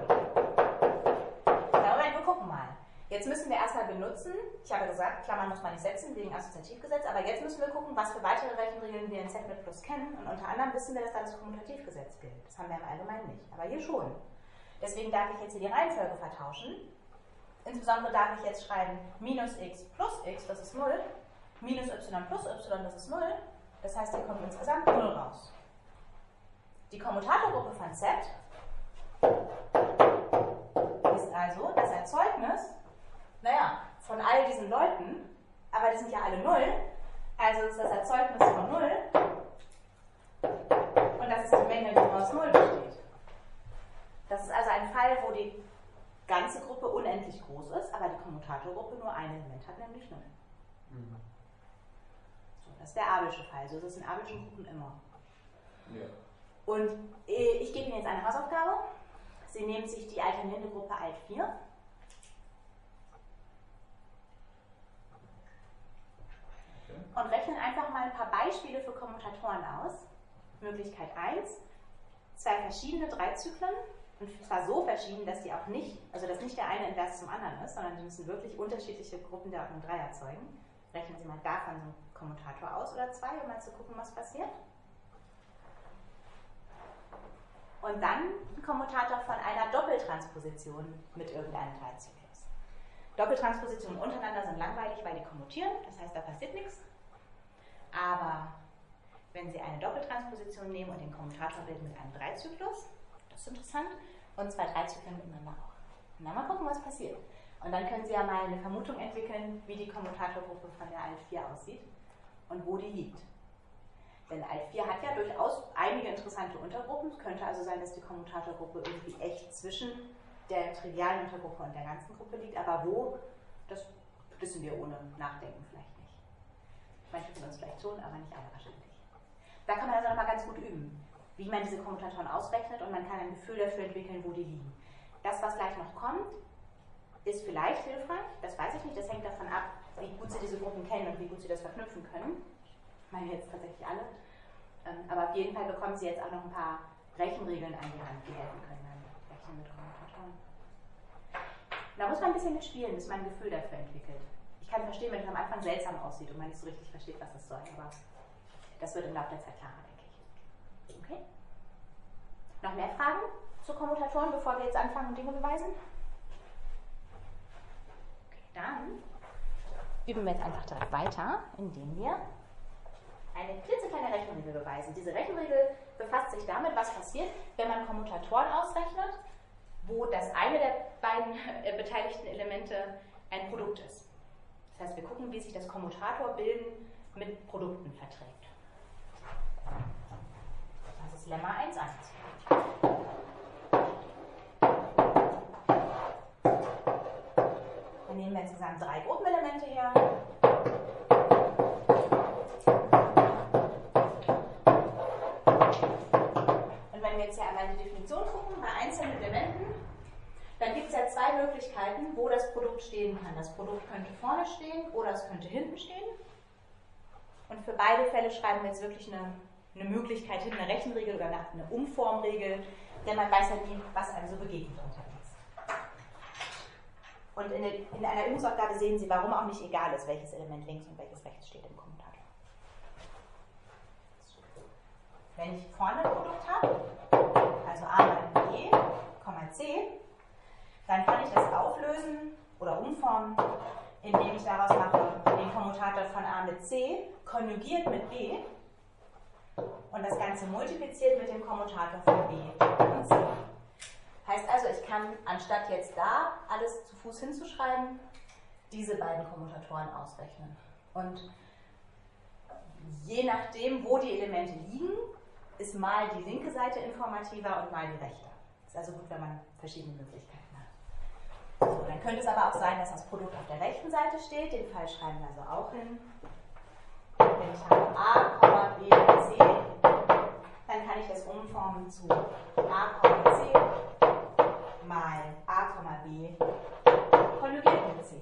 Ja, Moment, wir gucken mal. Jetzt müssen wir erstmal benutzen, ich habe gesagt, Klammern muss man nicht setzen, wegen Assoziativgesetz, aber jetzt müssen wir gucken, was für weitere Rechenregeln wir in Z mit Plus kennen, und unter anderem wissen wir, dass da das Kommutativgesetz gilt. Das haben wir im Allgemeinen nicht, aber hier schon. Deswegen darf ich jetzt hier die Reihenfolge vertauschen. Insbesondere darf ich jetzt schreiben minus x plus x, das ist null, minus y plus y, das ist null. Das heißt, hier kommt insgesamt null raus. Die Kommutatorgruppe von Z ist also das Erzeugnis, naja, von all diesen Leuten, aber die sind ja alle null, also ist das Erzeugnis von null, und das ist die Menge, die aus null besteht. Das ist also ein Fall, wo die ganze Gruppe unendlich groß ist, aber die Kommutatorgruppe nur ein Element hat, nämlich null. Mhm. So, das ist der abelsche Fall, so ist es in abelschen Gruppen immer. Ja. Und ich gebe Ihnen jetzt eine Hausaufgabe. Sie nehmen sich die alternierende Gruppe alt vier. Okay. Und rechnen einfach mal ein paar Beispiele für Kommutatoren aus. Möglichkeit eins, zwei verschiedene Dreizyklen, und zwar so verschieden, dass die auch nicht, also dass nicht der eine invers zum anderen ist, sondern die müssen wirklich unterschiedliche Gruppen der Ordnung drei erzeugen. Rechnen Sie mal davon so einen Kommutator aus oder zwei, um mal zu gucken, was passiert. Und dann ein Kommutator von einer Doppeltransposition mit irgendeinem Teilzyklus. Doppeltranspositionen untereinander sind langweilig, weil die kommutieren, das heißt, da passiert nichts. Aber wenn Sie eine Doppeltransposition nehmen und den Kommutator bilden mit einem Dreizyklus, das ist interessant, und zwei Dreizyklen miteinander auch. Und dann mal gucken, was passiert. Und dann können Sie ja mal eine Vermutung entwickeln, wie die Kommutatorgruppe von der alt vier aussieht und wo die liegt. Denn alt vier hat ja durchaus einige interessante Untergruppen. Es könnte also sein, dass die Kommutatorgruppe irgendwie echt zwischen der trivialen Untergruppe und der ganzen Gruppe liegt. Aber wo, das wissen wir ohne Nachdenken vielleicht nicht. Manche von uns vielleicht schon, aber nicht alle wahrscheinlich. Da kann man also nochmal ganz gut üben, wie man diese Kommutatoren ausrechnet, und man kann ein Gefühl dafür entwickeln, wo die liegen. Das, was gleich noch kommt, ist vielleicht hilfreich. Das weiß ich nicht. Das hängt davon ab, wie gut Sie diese Gruppen kennen und wie gut Sie das verknüpfen können. Ich meine jetzt tatsächlich alle. Aber auf jeden Fall bekommen Sie jetzt auch noch ein paar Rechenregeln an die Hand geben können beim Rechnen mit Kommutatoren. Da muss man ein bisschen mitspielen, bis man ein Gefühl dafür entwickelt. Ich kann verstehen, wenn es am Anfang seltsam aussieht und man nicht so richtig versteht, was das soll, aber das wird im Laufe der Zeit klarer, denke ich. Okay? Noch mehr Fragen zu Kommutatoren, bevor wir jetzt anfangen und Dinge beweisen? Okay, dann üben wir jetzt einfach direkt weiter, indem wir eine klitzekleine Rechenregel beweisen. Diese Rechenregel befasst sich damit, was passiert, wenn man Kommutatoren ausrechnet, wo das eine der beiden äh, beteiligten Elemente ein Produkt ist. Das heißt, wir gucken, wie sich das Kommutatorbilden mit Produkten verträgt. Das ist Lemma eins Punkt eins. Dann nehmen wir insgesamt drei Gruppenelemente her. Jetzt ja einmal die Definition gucken, bei einzelnen Elementen, dann gibt es ja zwei Möglichkeiten, wo das Produkt stehen kann. Das Produkt könnte vorne stehen oder es könnte hinten stehen. Und für beide Fälle schreiben wir jetzt wirklich eine, eine Möglichkeit hin, eine Rechenregel oder eine, eine Umformregel, denn man weiß ja nie, was einem so begegnet unterwegs. Und in, der, in einer Übungsaufgabe sehen Sie, warum auch nicht egal ist, welches Element links und welches rechts steht im Kommutator. Wenn ich vorne ein Produkt habe, also a mal b, c, dann kann ich das auflösen oder umformen, indem ich daraus mache den Kommutator von a mit c konjugiert mit b und das Ganze multipliziert mit dem Kommutator von b und c. Heißt also, ich kann anstatt jetzt da alles zu Fuß hinzuschreiben, diese beiden Kommutatoren ausrechnen. Und je nachdem, wo die Elemente liegen, ist mal die linke Seite informativer und mal die rechte. Ist also gut, wenn man verschiedene Möglichkeiten hat. So, dann könnte es aber auch sein, dass das Produkt auf der rechten Seite steht. Den Fall schreiben wir also auch hin. Wenn ich habe a, b, c, dann kann ich das umformen zu a, c mal a, b konjugiert mit c.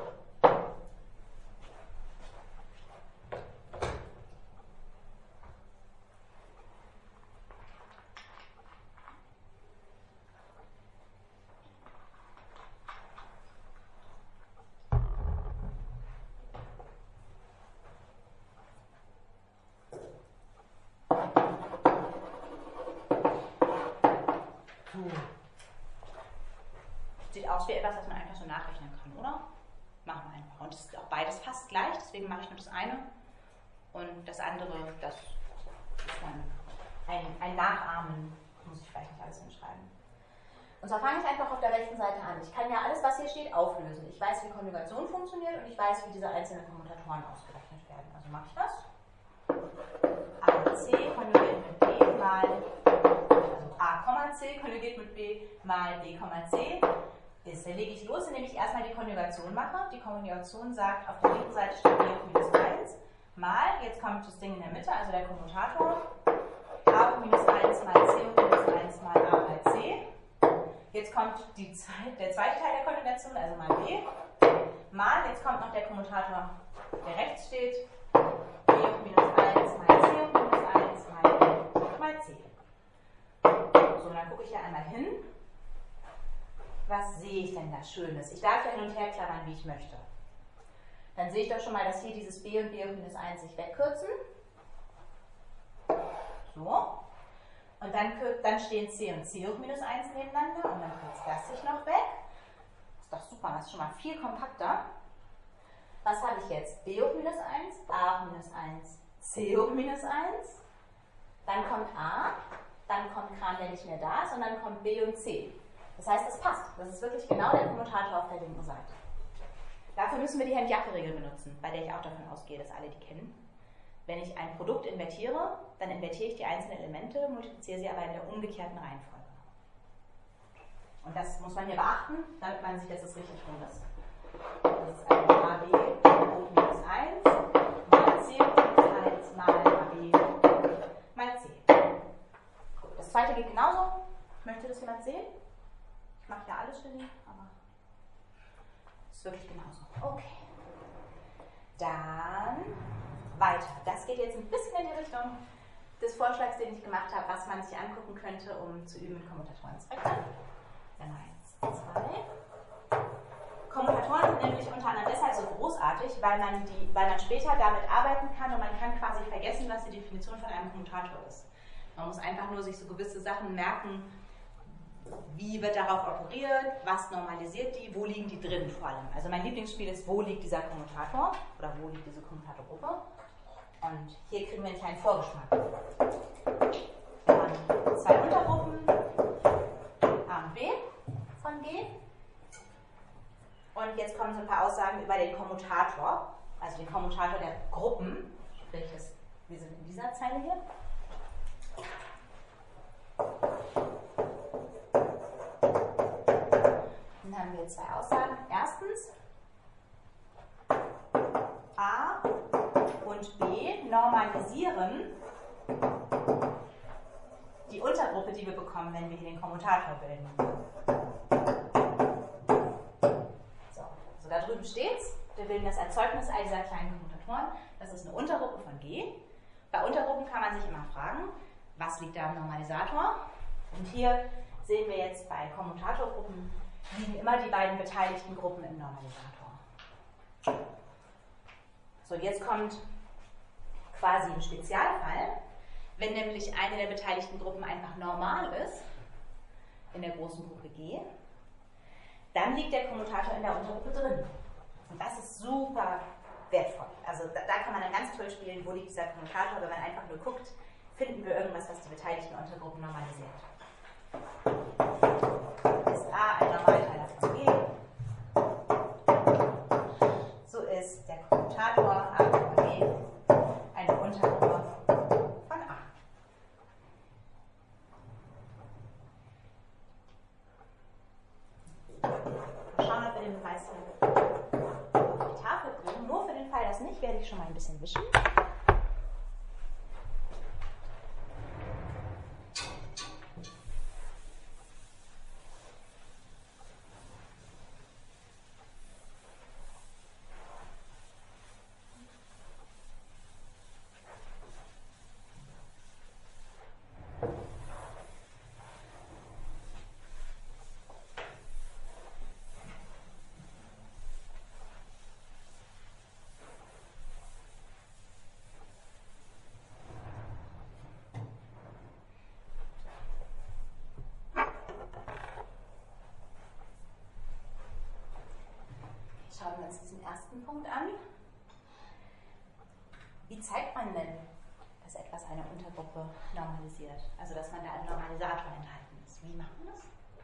Sieht aus wie etwas, was man einfach so nachrechnen kann, oder? Machen wir einfach. Und es ist auch beides fast gleich, deswegen mache ich nur das eine. Und das andere, das ist dann ein, ein Nachahmen, muss ich vielleicht nicht alles hinschreiben. Und zwar fange ich einfach auf der rechten Seite an. Ich kann ja alles, was hier steht, auflösen. Ich weiß, wie Konjugation funktioniert und ich weiß, wie diese einzelnen Kommutatoren ausgerechnet werden. Also mache ich das. a, c konjugiert mit b mal, also a, c konjugiert mit b mal b, c ist. Dann lege ich los, indem ich erstmal die Konjugation mache. Die Konjugation sagt, auf der linken Seite steht b hoch minus eins mal, jetzt kommt das Ding in der Mitte, also der Kommutator, a hoch minus eins mal c hoch minus eins mal a mal c. Jetzt kommt die, der zweite Teil der Konjugation, also mal b, mal, jetzt kommt noch der Kommutator, der rechts steht, b hoch minus eins mal c hoch minus eins mal b mal c. So, dann gucke ich hier einmal hin. Was sehe ich denn da Schönes? Ich darf ja hin und her klammern, wie ich möchte. Dann sehe ich doch schon mal, dass hier dieses b und b hoch minus eins sich wegkürzen. So. Und dann, dann stehen c und c hoch minus eins nebeneinander und dann kürzt das sich noch weg. Das ist doch super, das ist schon mal viel kompakter. Was habe ich jetzt? b hoch minus eins, a hoch minus eins, c hoch minus eins. Dann kommt a, dann kommt Kram, der nicht mehr da ist, und dann kommt b und c. Das heißt, das passt. Das ist wirklich genau der Kommutator auf der linken Seite. Dafür müssen wir die Hemd-Jacke-Regel benutzen, bei der ich auch davon ausgehe, dass alle die kennen. Wenn ich ein Produkt invertiere, dann invertiere ich die einzelnen Elemente, multipliziere sie aber in der umgekehrten Reihenfolge. Und das muss man hier beachten, damit man sieht, dass es richtig rum ist. Das ist also a b hoch minus eins mal c hoch minus eins mal a b mal c. Gut, das zweite geht genauso. Möchte das jemand sehen? Ich mache ja alles für Sie, aber es ist wirklich genauso. Okay. Dann weiter. Das geht jetzt ein bisschen in die Richtung des Vorschlags, den ich gemacht habe, was man sich angucken könnte, um zu üben mit Kommutatorenzwecken. Nummer eins, zwei. Kommutatoren sind nämlich unter anderem deshalb so großartig, weil man, die, weil man später damit arbeiten kann und man kann quasi vergessen, was die Definition von einem Kommutator ist. Man muss einfach nur sich so gewisse Sachen merken, wie wird darauf operiert, was normalisiert die, wo liegen die drin vor allem. Also mein Lieblingsspiel ist, wo liegt dieser Kommutator oder wo liegt diese Kommutatorgruppe. Und hier kriegen wir einen kleinen Vorgeschmack. Wir haben zwei Untergruppen, A und B von G. Und jetzt kommen so ein paar Aussagen über den Kommutator, also den Kommutator der Gruppen. Sprich, das, wir sind in dieser Zeile hier. Dann haben wir zwei Aussagen. Erstens, A und B normalisieren die Untergruppe, die wir bekommen, wenn wir hier den Kommutator bilden. So, so da drüben steht's. Wir bilden das Erzeugnis all dieser kleinen Kommutatoren. Das ist eine Untergruppe von G. Bei Untergruppen kann man sich immer fragen, was liegt da im Normalisator? Und hier sehen wir jetzt bei Kommutatorgruppen liegen immer die beiden beteiligten Gruppen im Normalisator. So, jetzt kommt quasi ein Spezialfall. Wenn nämlich eine der beteiligten Gruppen einfach normal ist, in der großen Gruppe G, dann liegt der Kommutator in der Untergruppe drin. Und das ist super wertvoll. Also da, da kann man dann ganz toll spielen, wo liegt dieser Kommutator, wenn man einfach nur guckt, finden wir irgendwas, was die beteiligten Untergruppen normalisiert. Ist A ein Normalteiler von G, so ist der Kommutator A von G eine Untergruppe von A. Mal schauen, ob wir den Beweis auf die Tafel bringen. Nur für den Fall, dass nicht, werde ich schon mal ein bisschen wischen. Schauen wir uns diesen ersten Punkt an. Wie zeigt man denn, dass etwas eine Untergruppe normalisiert? Also, dass man da einen Normalisator enthalten ist. Wie macht man das?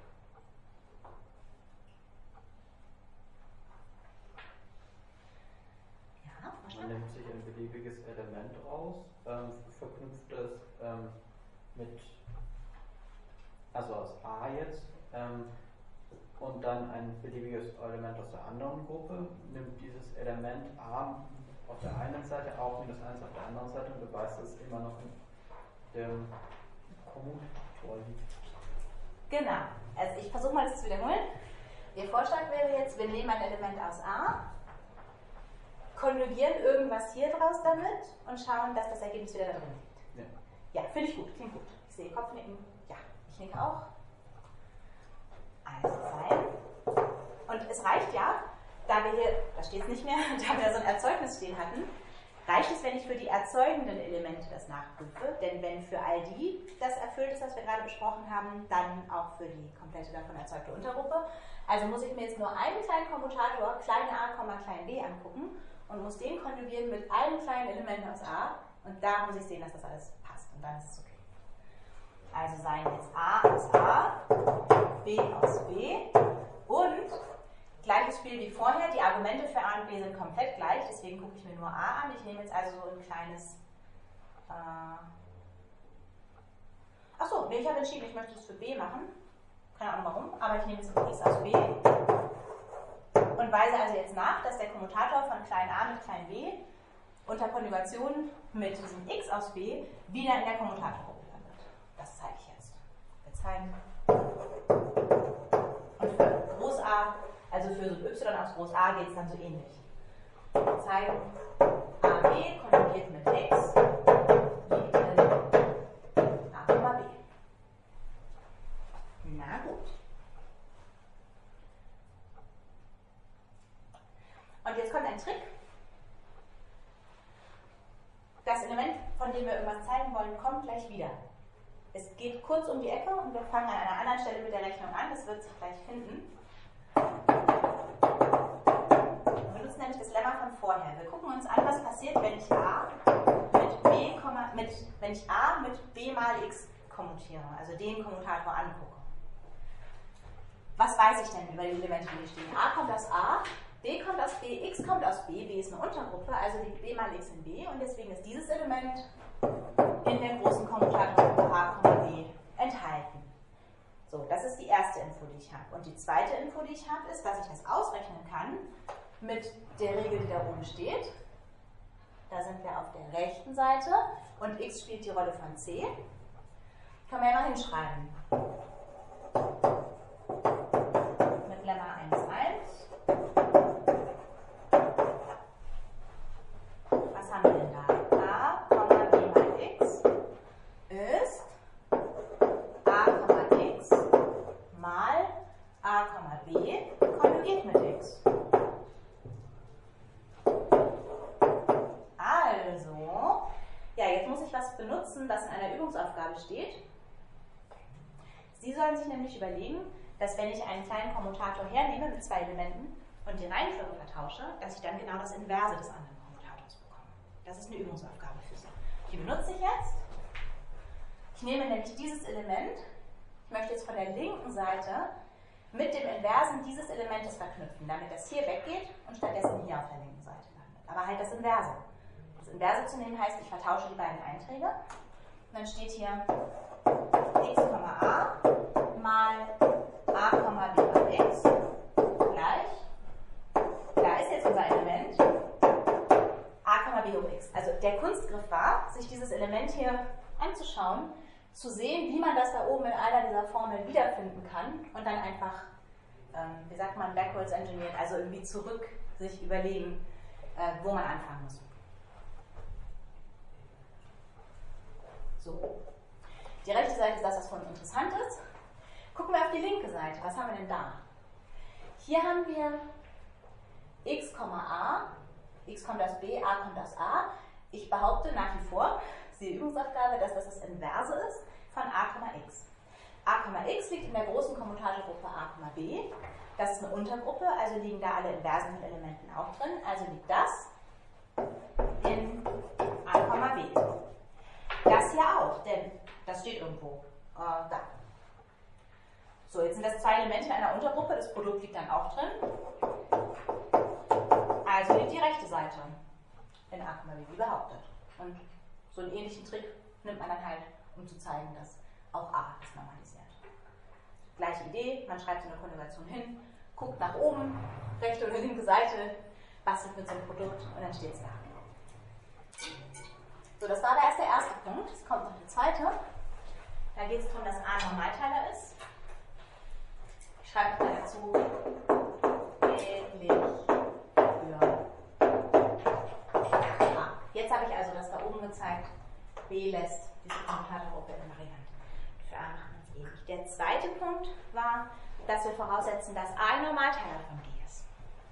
Ja, Vorschlag? Man nimmt sich ein beliebiges Element raus, ähm, verknüpft es ähm, mit, also aus A jetzt, ähm, und dann ein beliebiges Element aus der anderen Gruppe, nimmt dieses Element A auf der einen Seite auf minus eins auf der anderen Seite und beweist, dass es immer noch in dem Kommutator liegt. Genau. Also ich versuche mal das zu wiederholen. Ihr Vorschlag wäre jetzt, wir nehmen ein Element aus A, konjugieren irgendwas hier draus damit und schauen, dass das Ergebnis wieder da drin liegt. Ja, ja, finde ich gut, klingt gut. Ich sehe Kopfnicken. Ja, ich nicke auch. Also sein. Und es reicht ja, da wir hier, da steht es nicht mehr, da wir so ein Erzeugnis stehen hatten, reicht es, wenn ich für die erzeugenden Elemente das nachprüfe. Denn wenn für all die das erfüllt ist, was wir gerade besprochen haben, dann auch für die komplette davon erzeugte Untergruppe. Also muss ich mir jetzt nur einen kleinen Kommutator, klein a, klein b angucken und muss den konjugieren mit allen kleinen Elementen aus A. Und da muss ich sehen, dass das alles passt. Und dann ist es okay. Also seien jetzt A aus A, B aus B und gleiches Spiel wie vorher. Die Argumente für A und B sind komplett gleich, deswegen gucke ich mir nur A an. Ich nehme jetzt also so ein kleines. Äh Achso, nee, ich habe entschieden, ich möchte es für B machen. Keine Ahnung warum, aber ich nehme jetzt X aus B und weise also jetzt nach, dass der Kommutator von klein a mit klein b unter Konjugation mit diesem X aus B wieder in der Kommutatorgruppe landet. Das zeige ich jetzt. Wir zeigen. Und für Groß A, also für so Y aus Groß A geht es dann so ähnlich. Wir zeigen A B konjugiert mit X liegt in ein Trick. Das Element, von dem wir irgendwas zeigen wollen, kommt gleich wieder. Es geht kurz um die Ecke und wir fangen an einer anderen Stelle mit der Rechnung an. Das wird sich gleich finden. Wir benutzen nämlich das Lemma von vorher. Wir gucken uns an, was passiert, wenn ich A mit B, mit, wenn ich A mit B mal X kommutiere, also den Kommutator angucke. Was weiß ich denn über die Elemente, die hier stehen? A kommt aus A, B kommt aus B, X kommt aus B, B ist eine Untergruppe, also liegt B mal X in B und deswegen ist dieses Element in der großen Kommutatorgruppe A, B enthalten. So, das ist die erste Info, die ich habe. Und die zweite Info, die ich habe, ist, dass ich das ausrechnen kann mit der Regel, die da oben steht. Da sind wir auf der rechten Seite und X spielt die Rolle von C. Können wir ja mal hinschreiben. Mit Lemma eins, eins. Was haben wir denn da? A, B mal X ist A, X mal A, B konjugiert mit X. Also, ja, jetzt muss ich was benutzen, was in einer Übungsaufgabe steht. Sie sollen sich nämlich überlegen, dass wenn ich einen kleinen Kommutator hernehme mit zwei Elementen und die Reihenfolge vertausche, dass ich dann genau das Inverse des anderen Kommutators bekomme. Das ist eine Übungsaufgabe für Sie. Die benutze ich jetzt. Ich nehme nämlich dieses Element, ich möchte jetzt von der linken Seite mit dem Inversen dieses Elementes verknüpfen, damit das hier weggeht und stattdessen hier auf der linken Seite landet. Aber halt das Inverse. Das Inverse zu nehmen heißt, ich vertausche die beiden Einträge. Und dann steht hier x, a mal a, b mal x gleich, da ist jetzt unser Element, a, b hoch x. Also der Kunstgriff war, sich dieses Element hier anzuschauen, zu sehen, wie man das da oben in einer dieser Formeln wiederfinden kann und dann einfach, ähm, wie sagt man, backwards engineert, also irgendwie zurück sich überlegen, äh, wo man anfangen muss. So. Die rechte Seite ist das, was für uns interessant ist. Gucken wir auf die linke Seite. Was haben wir denn da? Hier haben wir x, a. X kommt aus B, a kommt aus A. Ich behaupte nach wie vor, das ist die Übungsaufgabe, dass das das Inverse ist von a, x. a, x liegt in der großen Kommutatorgruppe a, b. Das ist eine Untergruppe, also liegen da alle Inversen von Elementen auch drin. Also liegt das in a, b. Das hier auch, denn das steht irgendwo äh, da. So, jetzt sind das zwei Elemente in einer Untergruppe, das Produkt liegt dann auch drin. Also liegt die rechte Seite in a, b, wie behauptet. Und so einen ähnlichen Trick nimmt man dann halt, um zu zeigen, dass auch a ist normalisiert. Gleiche Idee, man schreibt so eine Konjugation hin, guckt nach oben, rechte oder linke Seite, bastelt mit so einem Produkt und dann steht es da. So, das war erst der erste Punkt. Jetzt kommt noch der zweite. Da geht es darum, dass A ein Normalteiler ist. Ich schreibe mal dazu ähnlich für A. Jetzt habe ich also das da oben gezeigt. B lässt diese Kommutatorgruppe invariant. Für A machen wir es ähnlich. Der zweite Punkt war, dass wir voraussetzen, dass A ein Normalteiler von G ist.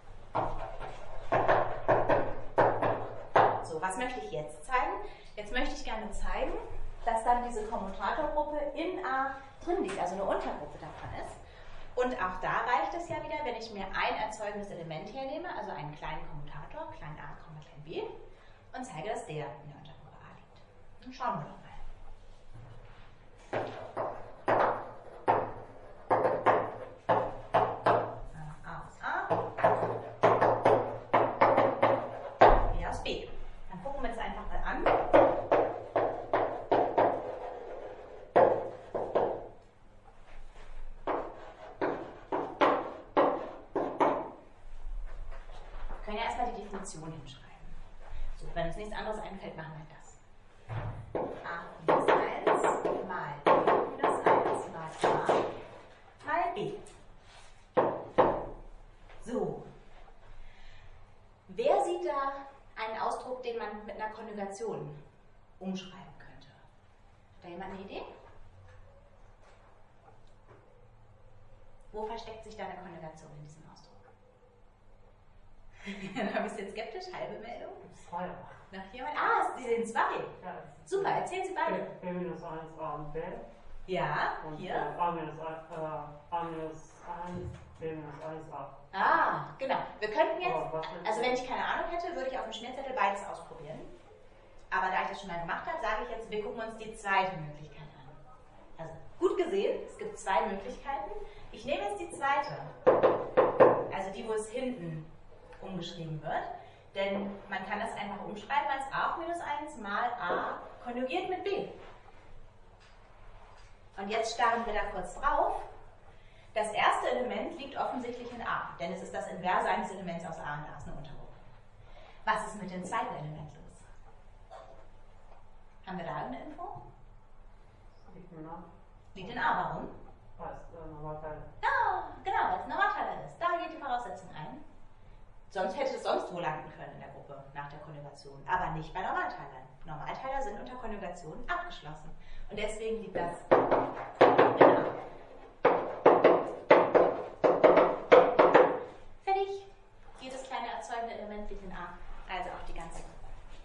So, was möchte ich jetzt zeigen? Jetzt möchte ich gerne zeigen, dass dann diese Kommutatorgruppe in A drin liegt, also eine Untergruppe davon ist. Und auch da reicht es ja wieder, wenn ich mir ein erzeugendes Element hernehme, also einen kleinen Kommutator, klein a, klein b, und zeige, dass der in der Untergruppe A liegt. Dann schauen wir doch mal. A aus A, B aus B. Dann gucken wir uns einfach mal an. Wir können ja erstmal die Definition hinschreiben. So, wenn uns nichts anderes einfällt, machen wir das. A minus eins mal B minus eins mal A mal B. So. Wer sieht da einen Ausdruck, den man mit einer Konjugation umschreiben könnte? Hat da jemand eine Idee? Wo versteckt sich da eine Konjugation in diesem Ausdruck? Ein bisschen skeptisch, halbe Meldung. Zwei. Noch jemand? Ah, Sie sehen zwei. Ja. Super, erzählen Sie beide. B minus eins A und B. Ja, Und hier. äh, A minus eins, B minus eins A. Ah, genau. Wir könnten jetzt, Aber was ist- also wenn ich keine Ahnung hätte, würde ich auf dem Schmierzettel beides ausprobieren. Aber da ich das schon mal gemacht habe, sage ich jetzt, wir gucken uns die zweite Möglichkeit an. Also gut gesehen, es gibt zwei Möglichkeiten. Ich nehme jetzt die zweite. Also die, wo es hinten umgeschrieben wird. Denn man kann das einfach umschreiben als a hoch minus eins mal a konjugiert mit b. Und jetzt starren wir da kurz drauf. Das erste Element liegt offensichtlich in a, denn es ist das Inverse eines Elements aus a und a ist eine Untergruppe. Was ist mit dem zweiten Element los? Haben wir da eine Info? Liegt in A. Liegt in a, warum? Weil es äh, Normalteil. Ja, genau, weil es ein Normalteiler ist. Da geht die Voraussetzung ein. Sonst hätte es sonst wo landen können in der Gruppe nach der Konjugation, aber nicht bei Normalteilern. Normalteiler sind unter Konjugation abgeschlossen. Und deswegen liegt das in A. Fertig. Jedes kleine erzeugende Element liegt in A. Also auch die ganze Gruppe.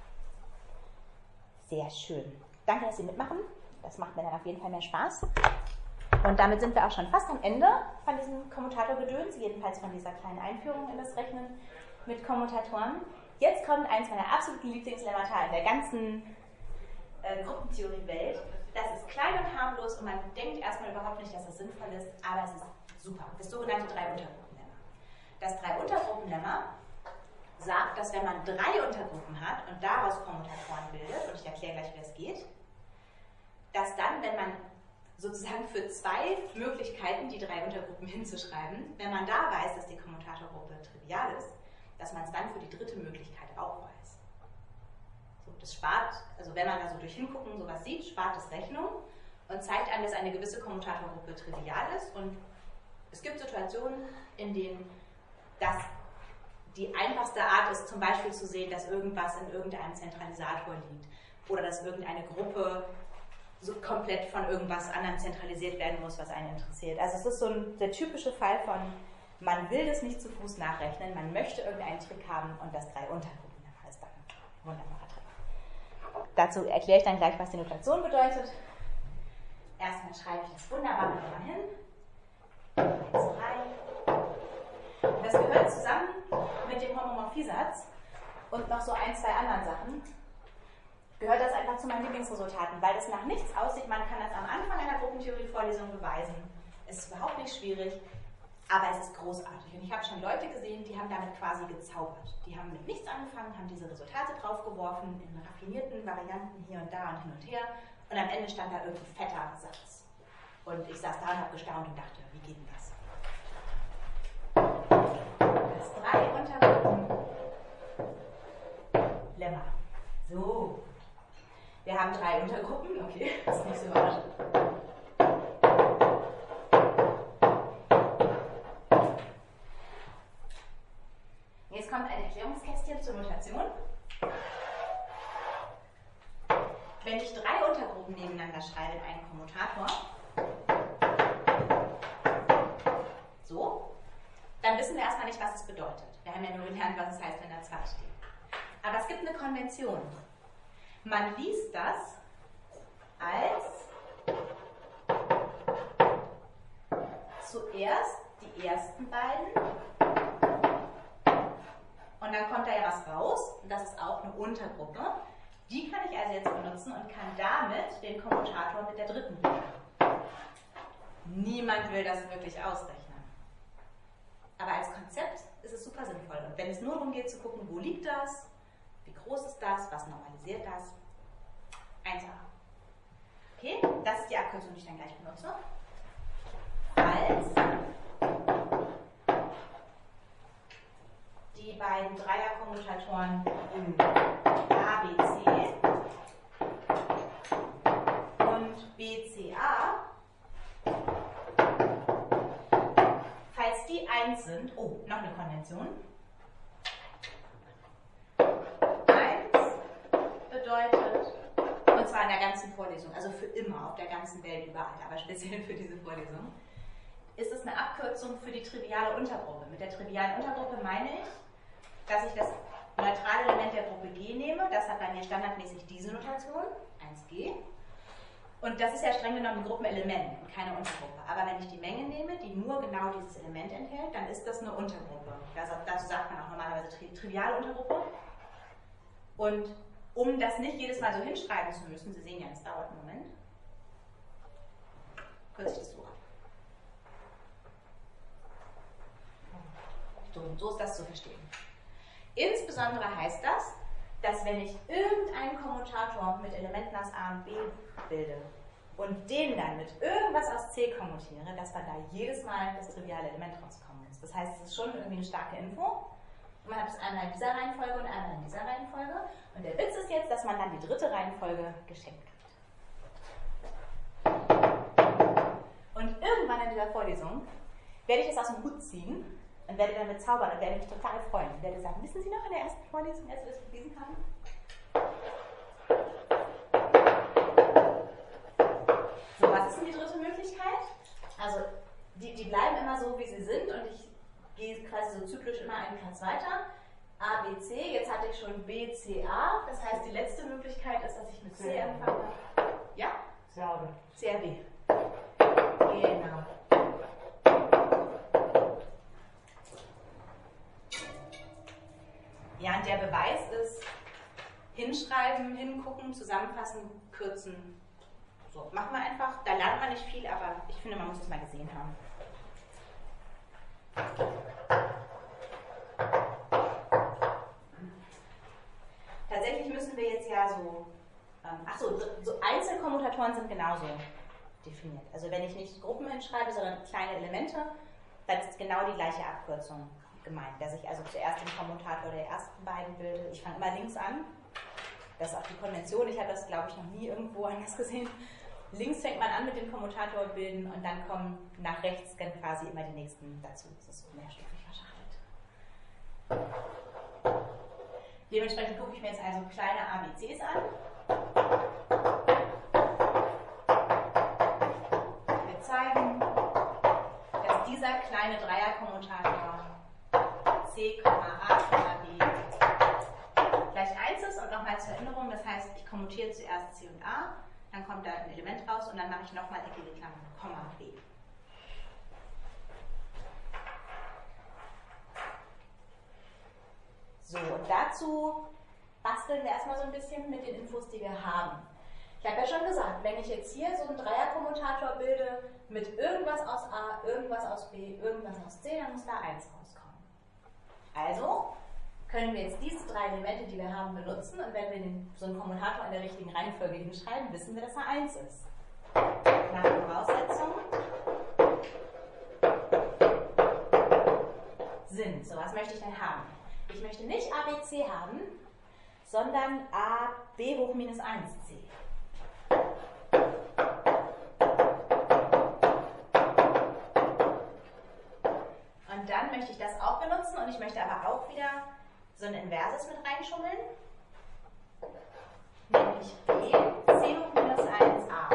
Sehr schön. Danke, dass Sie mitmachen. Das macht mir dann auf jeden Fall mehr Spaß. Und damit sind wir auch schon fast am Ende von diesem Kommutatorgedöns, jedenfalls von dieser kleinen Einführung in das Rechnen mit Kommutatoren. Jetzt kommt eins meiner absoluten Lieblingslemmata in der ganzen äh, Gruppentheorie-Welt. Das ist klein und harmlos und man denkt erstmal überhaupt nicht, dass es sinnvoll ist, aber es ist super. Das sogenannte Drei-Untergruppen-Lemma. Das Drei-Untergruppen-Lemma sagt, dass wenn man drei Untergruppen hat und daraus Kommutatoren bildet, und ich erkläre gleich, wie das geht, dass dann, wenn man sozusagen für zwei Möglichkeiten die drei Untergruppen hinzuschreiben, wenn man da weiß, dass die Kommutatorgruppe trivial ist, dass man es dann für die dritte Möglichkeit auch weiß. So, das spart, also wenn man da so durch Hingucken sowas sieht, spart es Rechnung und zeigt einem, dass eine gewisse Kommutatorgruppe trivial ist. Und es gibt Situationen, in denen das die einfachste Art ist, zum Beispiel zu sehen, dass irgendwas in irgendeinem Zentralisator liegt oder dass irgendeine Gruppe so komplett von irgendwas anderem zentralisiert werden muss, was einen interessiert. Also es ist so ein, der typische Fall von, man will das nicht zu Fuß nachrechnen, man möchte irgendeinen Trick haben und das drei Untergruppen ist dann ein wunderbarer Trick. Dazu erkläre ich dann gleich, was die Notation bedeutet. Erstmal schreibe ich das wunderbar nochmal hin. eins, drei. Das gehört zusammen mit dem Homomorphiesatz und noch so ein, zwei anderen Sachen. Gehört das einfach zu meinen Lieblingsresultaten, weil das nach nichts aussieht. Man kann das am Anfang einer Gruppentheorie-Vorlesung beweisen. Es ist überhaupt nicht schwierig, aber es ist großartig. Und ich habe schon Leute gesehen, die haben damit quasi gezaubert. Die haben mit nichts angefangen, haben diese Resultate draufgeworfen, in raffinierten Varianten hier und da und hin und her. Und am Ende stand da irgendein fetter Satz. Und ich saß da und habe gestaunt und dachte, wie geht denn das? Das drei Untergruppen Lemma. So. Wir haben drei Untergruppen, okay, das ist nicht so überraschend. Jetzt kommt ein Erklärungskästchen zur Notation. Wenn ich drei Untergruppen nebeneinander schreibe in einen Kommutator, so, dann wissen wir erstmal nicht, was es bedeutet. Wir haben ja nur gelernt, was es heißt, wenn da zwei steht. Aber es gibt eine Konvention. Man liest das als zuerst die ersten beiden und dann kommt da ja was raus, und das ist auch eine Untergruppe. Die kann ich also jetzt benutzen und kann damit den Kommutator mit der dritten bilden. Niemand will das wirklich ausrechnen. Aber als Konzept ist es super sinnvoll. Und wenn es nur darum geht zu gucken, wo liegt das, wie groß ist das, was normalisiert das? eins a. Okay, das ist die Abkürzung, die ich dann gleich benutze. Falls die beiden Dreierkommutatoren A B C und B C A, falls die eins sind, oh, noch eine Konvention. eins bedeutet, und zwar in der ganzen Vorlesung, also für immer, auf der ganzen Welt, überall, aber speziell für diese Vorlesung, ist es eine Abkürzung für die triviale Untergruppe. Mit der trivialen Untergruppe meine ich, dass ich das neutrale Element der Gruppe G nehme. Das hat bei mir standardmäßig diese Notation, eins G. Und das ist ja streng genommen ein Gruppenelement und keine Untergruppe. Aber wenn ich die Menge nehme, die nur genau dieses Element enthält, dann ist das eine Untergruppe. Das, dazu sagt man auch normalerweise tri triviale Untergruppe. Und um das nicht jedes Mal so hinschreiben zu müssen, Sie sehen ja, das dauert einen Moment, kürze ich das so ab. So, so ist das zu verstehen. Insbesondere heißt das, dass wenn ich irgendeinen Kommutator mit Elementen aus A und B bilde und den dann mit irgendwas aus C kommutiere, dass dann da jedes Mal das triviale Element rauskommen muss. Das heißt, es ist schon irgendwie eine starke Info. Und man hat es einmal in dieser Reihenfolge und einmal in dieser Reihenfolge. Und der Witz ist jetzt, dass man dann die dritte Reihenfolge geschenkt kriegt. Und irgendwann in dieser Vorlesung werde ich es aus dem Hut ziehen und werde damit zaubern und werde mich total freuen. Und werde sagen, wissen Sie noch in der ersten Vorlesung, als wir das bewiesen haben? So, was ist denn die dritte Möglichkeit? Also, die, die bleiben immer so, wie sie sind und ich gehe quasi so zyklisch immer einen Platz weiter. A, B, C, jetzt hatte ich schon B, C, A. Das heißt, die letzte Möglichkeit ist, dass ich mit C anfange. Ja? C A B. C A B. Genau. Ja, und der Beweis ist hinschreiben, hingucken, zusammenfassen, kürzen. So, machen wir einfach. Da lernt man nicht viel, aber ich finde, man muss es mal gesehen haben. Tatsächlich müssen wir jetzt ja so, ähm, ach so, so Einzelkommutatoren sind genauso definiert. Also wenn ich nicht Gruppen hinschreibe, sondern kleine Elemente, dann ist genau die gleiche Abkürzung gemeint, dass ich also zuerst den Kommutator der ersten beiden bilde. Ich fange immer links an. Das ist auch die Konvention. Ich habe das, glaube ich, noch nie irgendwo anders gesehen. Links fängt man an mit dem Kommutator bilden und dann kommen nach rechts dann quasi immer die nächsten dazu. Das ist so mehrstufig verschachtelt. Dementsprechend gucke ich mir jetzt also kleine A B Cs an. Wir zeigen, dass dieser kleine Dreierkommutator C, A, B gleich eins ist und nochmal zur Erinnerung, das heißt, ich kommutiere zuerst C und A, dann kommt da ein Element raus und dann mache ich nochmal eckige Klammern, Komma B. So, und dazu basteln wir erstmal so ein bisschen mit den Infos, die wir haben. Ich habe ja schon gesagt, wenn ich jetzt hier so einen Dreierkommutator bilde mit irgendwas aus A, irgendwas aus B, irgendwas aus C, dann muss da eins rauskommen. Also können wir jetzt diese drei Elemente, die wir haben, benutzen und wenn wir den, so einen Kommutator in der richtigen Reihenfolge hinschreiben, wissen wir, dass er eins ist. Nach Voraussetzung sind. So, was möchte ich denn haben? Ich möchte nicht A B C haben, sondern A B hoch minus eins C. Und dann möchte ich das auch benutzen und ich möchte aber auch wieder so ein Inverses mit reinschummeln, nämlich B, C hoch minus eins A.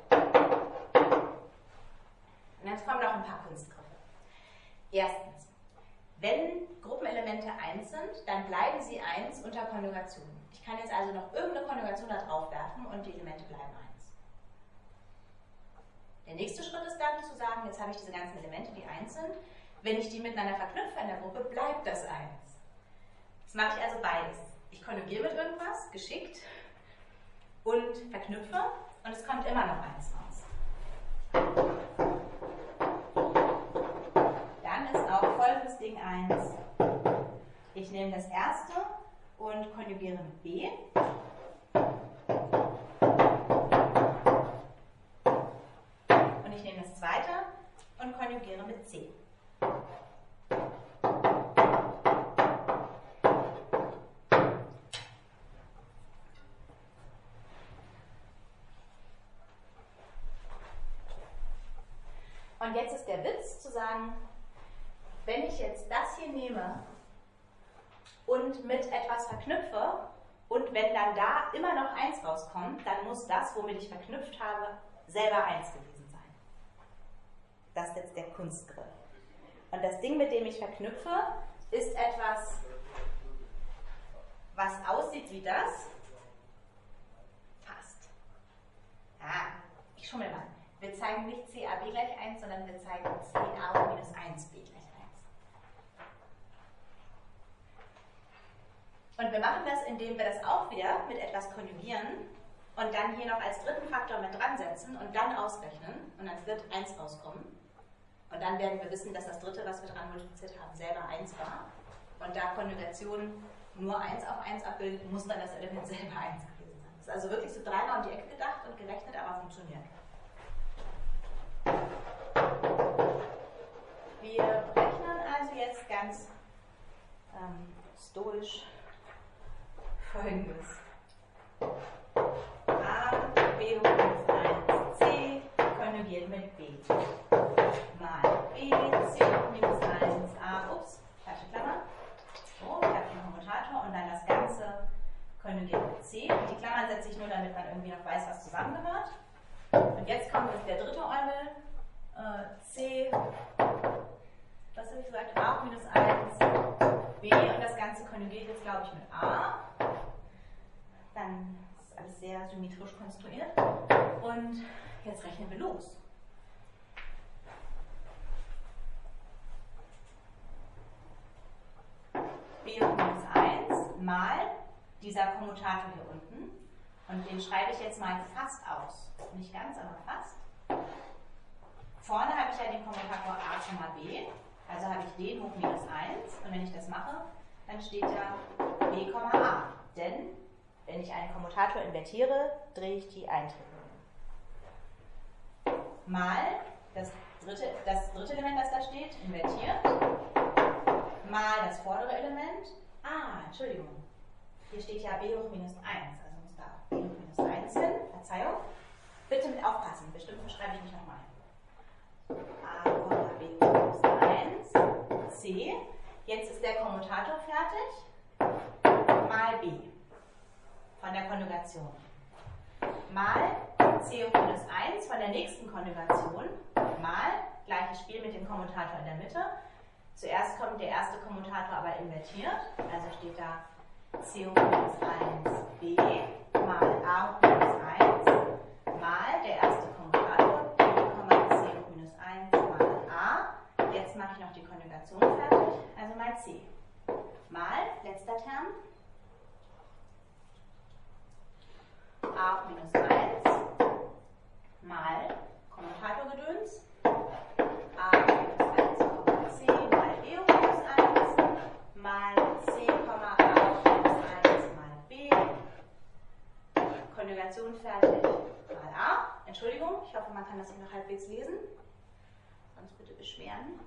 Und jetzt kommen noch ein paar Kunstgriffe. Erstens, wenn Gruppenelemente eins sind, dann bleiben sie eins unter Konjugation. Ich kann jetzt also noch irgendeine Konjugation da drauf werfen und die Elemente bleiben eins. Der nächste Schritt ist dann zu sagen, jetzt habe ich diese ganzen Elemente, die eins sind. Wenn ich die miteinander verknüpfe in der Gruppe, bleibt das eins. Das mache ich also beides. Ich konjugiere mit irgendwas, geschickt, und verknüpfe und es kommt immer noch eins raus. Dann ist auch folgendes Ding eins. Ich nehme das erste und konjugiere mit B. Und ich nehme das zweite und konjugiere mit C. Und jetzt ist der Witz zu sagen, wenn ich jetzt das hier nehme und mit etwas verknüpfe und wenn dann da immer noch eins rauskommt, dann muss das, womit ich verknüpft habe, selber eins gewesen sein. Das ist jetzt der Kunstgriff. Und das Ding, mit dem ich verknüpfe, ist etwas aussieht wie das. Fast. Ah, ich schummel mal. Wir zeigen nicht C A B gleich eins, sondern wir zeigen C A hoch minus eins B gleich eins. Und wir machen das, indem wir das auch wieder mit etwas konjugieren und dann hier noch als dritten Faktor mit dran setzen und dann ausrechnen und dann wird eins rauskommen. Und dann werden wir wissen, dass das dritte, was wir dran multipliziert haben, selber eins war. Und da Konjugation nur eins auf eins abbildet, muss dann das Element selber eins gewesen sein. Das ist also wirklich so dreimal um die Ecke gedacht und gerechnet, aber funktioniert. Wir rechnen also jetzt ganz ähm, stoisch Folgendes. A, B hoch minus eins, C konjugiert mit B. Mal B, C hoch minus eins, A, ups, falsche Klammer. So, ich habe den Kommutator und dann das Ganze konjugiert mit C. Und die Klammern setze ich nur, damit man irgendwie noch weiß, was zusammengehört. Und jetzt kommt jetzt der dritte Eumel. Äh, C, was habe ich gesagt? A hoch minus eins, B und das Ganze konjugiert jetzt, glaube ich, mit A. Dann ist alles sehr symmetrisch konstruiert. Und jetzt rechnen wir los. B hoch minus eins mal dieser Kommutator hier unten. Und den schreibe ich jetzt mal fast aus. Nicht ganz, aber fast. Vorne habe ich ja den Kommutator A, B. Also habe ich den hoch minus eins. Und wenn ich das mache, dann steht da B, A. Denn wenn ich einen Kommutator invertiere, drehe ich die Einträge. Mal das dritte, das dritte Element, das da steht, invertiert. Mal das vordere Element. Ah, Entschuldigung. Hier steht ja B hoch minus eins. Also muss da B hoch minus eins hin. Verzeihung. Bitte mit aufpassen. Bestimmt verschreibe ich mich nochmal. A, B hoch minus eins. C. Jetzt ist der Kommutator fertig. Mal B. Von der Konjugation. Mal C hoch minus eins von der nächsten Konjugation. Mal gleiches Spiel mit dem Kommutator in der Mitte. Zuerst kommt der erste Kommutator aber invertiert. Also steht da C hoch minus eins B mal A hoch minus eins mal der erste Kommutator B, C hoch minus eins mal A. Jetzt mache ich noch die Konjugation fertig. Also mal C. Mal, letzter Term, A hoch minus eins mal Kommutatorgedöns A hoch minus eins, C mal B hoch minus eins mal C, A hoch minus eins mal B. Konjugation fertig mal A. Entschuldigung, ich hoffe, man kann das noch halbwegs lesen. Sonst bitte beschweren.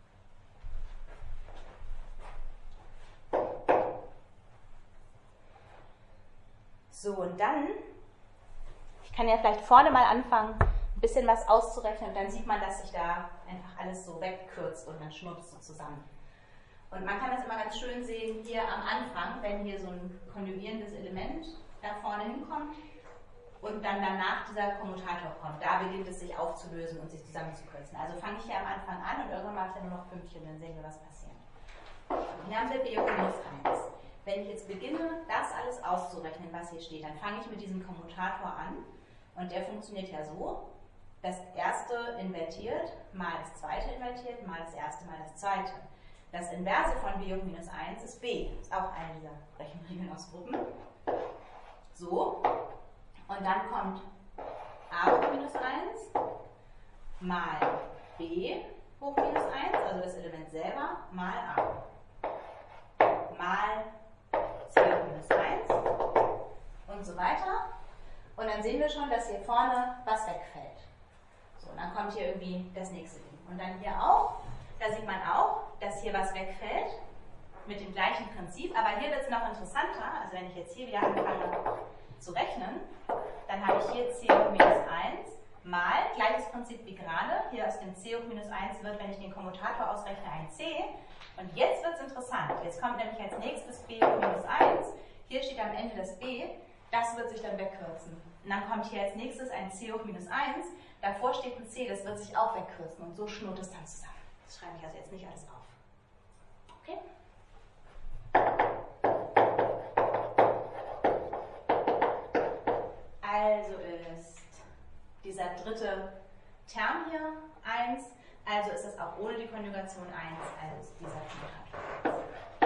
So, und dann, ich kann ja vielleicht vorne mal anfangen, ein bisschen was auszurechnen und dann sieht man, dass sich da einfach alles so wegkürzt und dann schnurrt es so zusammen. Und man kann das immer ganz schön sehen hier am Anfang, wenn hier so ein konjugierendes Element da vorne hinkommt und dann danach dieser Kommutator kommt. Da beginnt es sich aufzulösen und sich zusammenzukürzen. Also fange ich hier am Anfang an und irgendwann mache ich dann nur noch Pünktchen, dann sehen wir, was passiert. Hier haben wir B hoch minus eins. Wenn ich jetzt beginne, das alles auszurechnen, was hier steht, dann fange ich mit diesem Kommutator an und der funktioniert ja so, das erste invertiert, mal das zweite invertiert, mal das erste, mal das zweite. Das Inverse von B hoch minus eins ist B, ist auch eine dieser Rechenregeln aus Gruppen. So, und dann kommt A hoch minus eins mal B hoch minus eins, also das Element selber, mal A. Mal C hoch minus eins und so weiter. Und dann sehen wir schon, dass hier vorne was wegfällt. So, und dann kommt hier irgendwie das nächste Ding. Und dann hier auch, da sieht man auch, dass hier was wegfällt mit dem gleichen Prinzip. Aber hier wird es noch interessanter. Also wenn ich jetzt hier wieder anfange zu rechnen, dann habe ich hier C hoch minus eins mal, gleiches Prinzip wie gerade. Hier aus dem C hoch minus eins wird, wenn ich den Kommutator ausrechne, ein C. Und jetzt wird es interessant. Jetzt kommt nämlich als nächstes B hoch minus eins. Hier steht am Ende das B. Das wird sich dann wegkürzen. Und dann kommt hier als nächstes ein C hoch minus eins. Davor steht ein C, das wird sich auch wegkürzen. Und so schnurrt es dann zusammen. Das schreibe ich also jetzt nicht alles auf. Okay? dritte Term hier eins, also ist es auch ohne die Konjugation eins, also ist dieser Kommutator.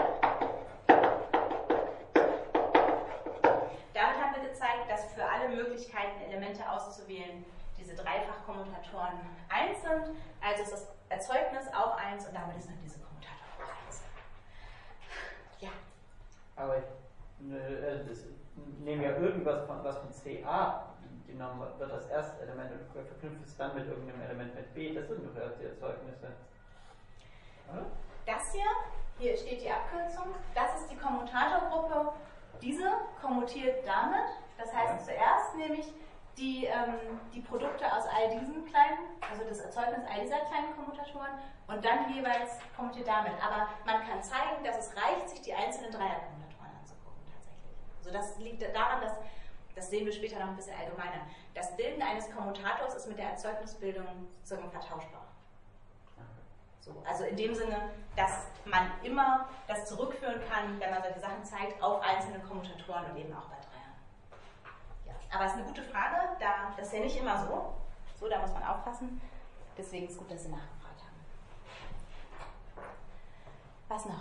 Damit haben wir gezeigt, dass für alle Möglichkeiten, Elemente auszuwählen, diese Dreifachkommutatoren eins sind, also ist das Erzeugnis auch eins und damit ist dann diese Kommutator auch eins. Ja. Aber ich ne, das, nehmen ja irgendwas von, was von C A genommen wird, das erste Element und verknüpft es dann mit irgendeinem Element mit B. Das sind doch erst die Erzeugnisse. Oder? Das hier, hier steht die Abkürzung, das ist die Kommutatorgruppe. Diese kommutiert damit, das heißt ja. zuerst nämlich die, ähm, die Produkte aus all diesen kleinen, also das Erzeugnis all dieser kleinen Kommutatoren und dann jeweils kommutiert damit. Aber man kann zeigen, dass es reicht, sich die einzelnen Dreierkommutatoren anzugucken tatsächlich. Also das liegt daran, dass, das sehen wir später noch ein bisschen allgemeiner, das Bilden eines Kommutators ist mit der Erzeugnisbildung sozusagen vertauschbar. So, also in dem Sinne, dass man immer das zurückführen kann, wenn man solche Sachen zeigt, auf einzelne Kommutatoren und eben auch bei Dreiern. Ja. Aber es ist eine gute Frage, da, das ist ja nicht immer so. So, da muss man aufpassen. Deswegen ist es gut, dass Sie nachgefragt haben. Was noch?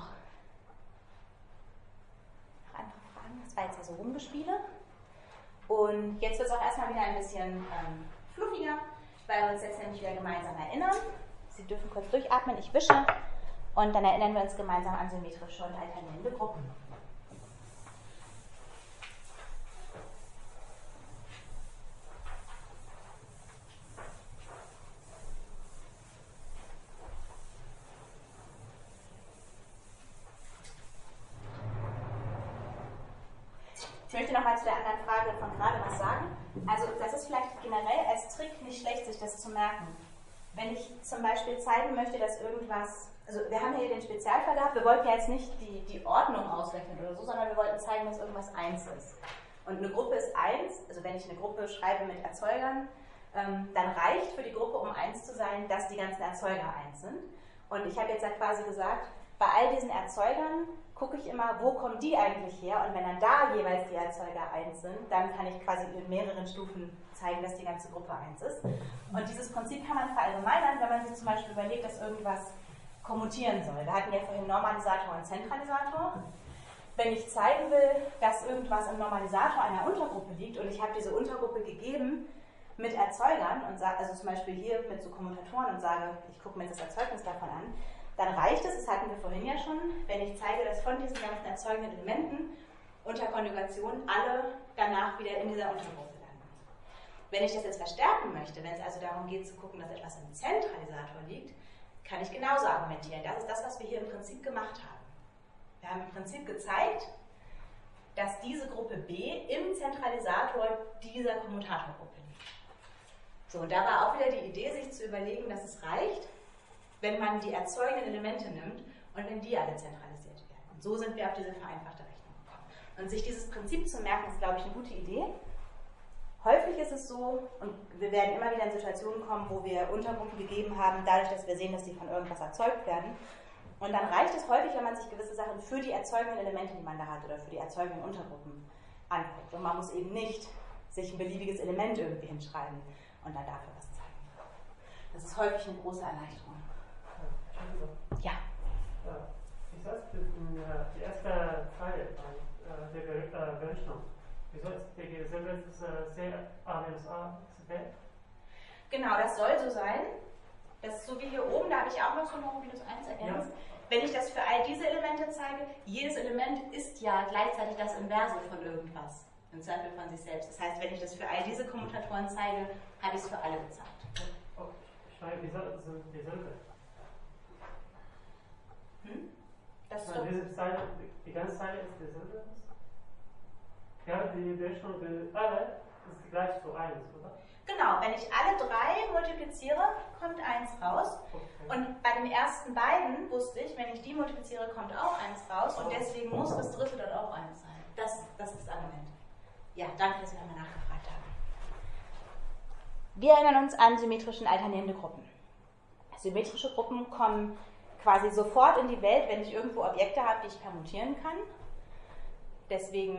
Noch andere Fragen? Das war jetzt ja so Rumgespiele. Und jetzt wird es auch erstmal wieder ein bisschen ähm, fluffiger, weil wir uns jetzt nämlich wieder gemeinsam erinnern. Sie dürfen kurz durchatmen, ich wische und dann erinnern wir uns gemeinsam an symmetrische und alternierende Gruppen. Ich möchte nochmal zu der anderen Frage von gerade was sagen. Also das ist vielleicht generell als Trick nicht schlecht, sich das zu merken. Wenn ich zum Beispiel zeigen möchte, dass irgendwas, also wir haben hier den Spezialfall gehabt, wir wollten ja jetzt nicht die, die Ordnung ausrechnen oder so, sondern wir wollten zeigen, dass irgendwas eins ist. Und eine Gruppe ist eins, also wenn ich eine Gruppe schreibe mit Erzeugern, ähm, dann reicht für die Gruppe, um eins zu sein, dass die ganzen Erzeuger eins sind. Und ich habe jetzt ja quasi gesagt, bei all diesen Erzeugern gucke ich immer, wo kommen die eigentlich her? Und wenn dann da jeweils die Erzeuger eins sind, dann kann ich quasi in mehreren Stufen zeigen, dass die ganze Gruppe eins ist. Und dieses Prinzip kann man verallgemeinern, wenn man sich zum Beispiel überlegt, dass irgendwas kommutieren soll. Wir hatten ja vorhin Normalisator und Zentralisator. Wenn ich zeigen will, dass irgendwas im Normalisator einer Untergruppe liegt und ich habe diese Untergruppe gegeben mit Erzeugern, und sage, also zum Beispiel hier mit so Kommutatoren und sage, ich gucke mir das Erzeugnis davon an, dann reicht es, das hatten wir vorhin ja schon, wenn ich zeige, dass von diesen ganzen erzeugenden Elementen unter Konjugation alle danach wieder in dieser Untergruppe landen. Wenn ich das jetzt verstärken möchte, wenn es also darum geht zu gucken, dass etwas im Zentralisator liegt, kann ich genauso argumentieren. Das ist das, was wir hier im Prinzip gemacht haben. Wir haben im Prinzip gezeigt, dass diese Gruppe B im Zentralisator dieser Kommutatorgruppe liegt. So, und da war auch wieder die Idee, sich zu überlegen, dass es reicht, wenn man die erzeugenden Elemente nimmt und wenn die alle zentralisiert werden. Und so sind wir auf diese vereinfachte Rechnung gekommen. Und sich dieses Prinzip zu merken, ist, glaube ich, eine gute Idee. Häufig ist es so, und wir werden immer wieder in Situationen kommen, wo wir Untergruppen gegeben haben, dadurch, dass wir sehen, dass die von irgendwas erzeugt werden. Und dann reicht es häufig, wenn man sich gewisse Sachen für die erzeugenden Elemente, die man da hat, oder für die erzeugenden Untergruppen anguckt. Und man muss eben nicht sich ein beliebiges Element irgendwie hinschreiben und dann dafür was zeigen. Das ist häufig eine große Erleichterung. Ja. Wieso ist die erste Zeile der Berechnung? Wieso ist die Gesamte C A minus A ist B? Genau, das soll so sein. Das ist so wie hier oben, da habe ich auch noch so noch minus eins ergänzt. Ja. Wenn ich das für all diese Elemente zeige, jedes Element ist ja gleichzeitig das Inverse von irgendwas. Im Zweifel von sich selbst. Das heißt, wenn ich das für all diese Kommutatoren zeige, habe ich es für alle gezeigt. Oh, ich meine, wieso sind dieselbe? Hm? Das ist meine, so. diese Zeile, die ganze Zeile ist dieselbe? Ja, die Berechnung für alle ist gleich zu eins, oder? Genau, wenn ich alle drei multipliziere, kommt eins raus. Okay. Und bei den ersten beiden wusste ich, wenn ich die multipliziere, kommt auch eins raus. Und deswegen muss das dritte dort auch eins sein. Das, das ist das Argument. Ja, danke, dass Sie nochmal nachgefragt haben. Wir erinnern uns an symmetrische und alternierende Gruppen. Symmetrische Gruppen kommen quasi sofort in die Welt, wenn ich irgendwo Objekte habe, die ich permutieren kann. Deswegen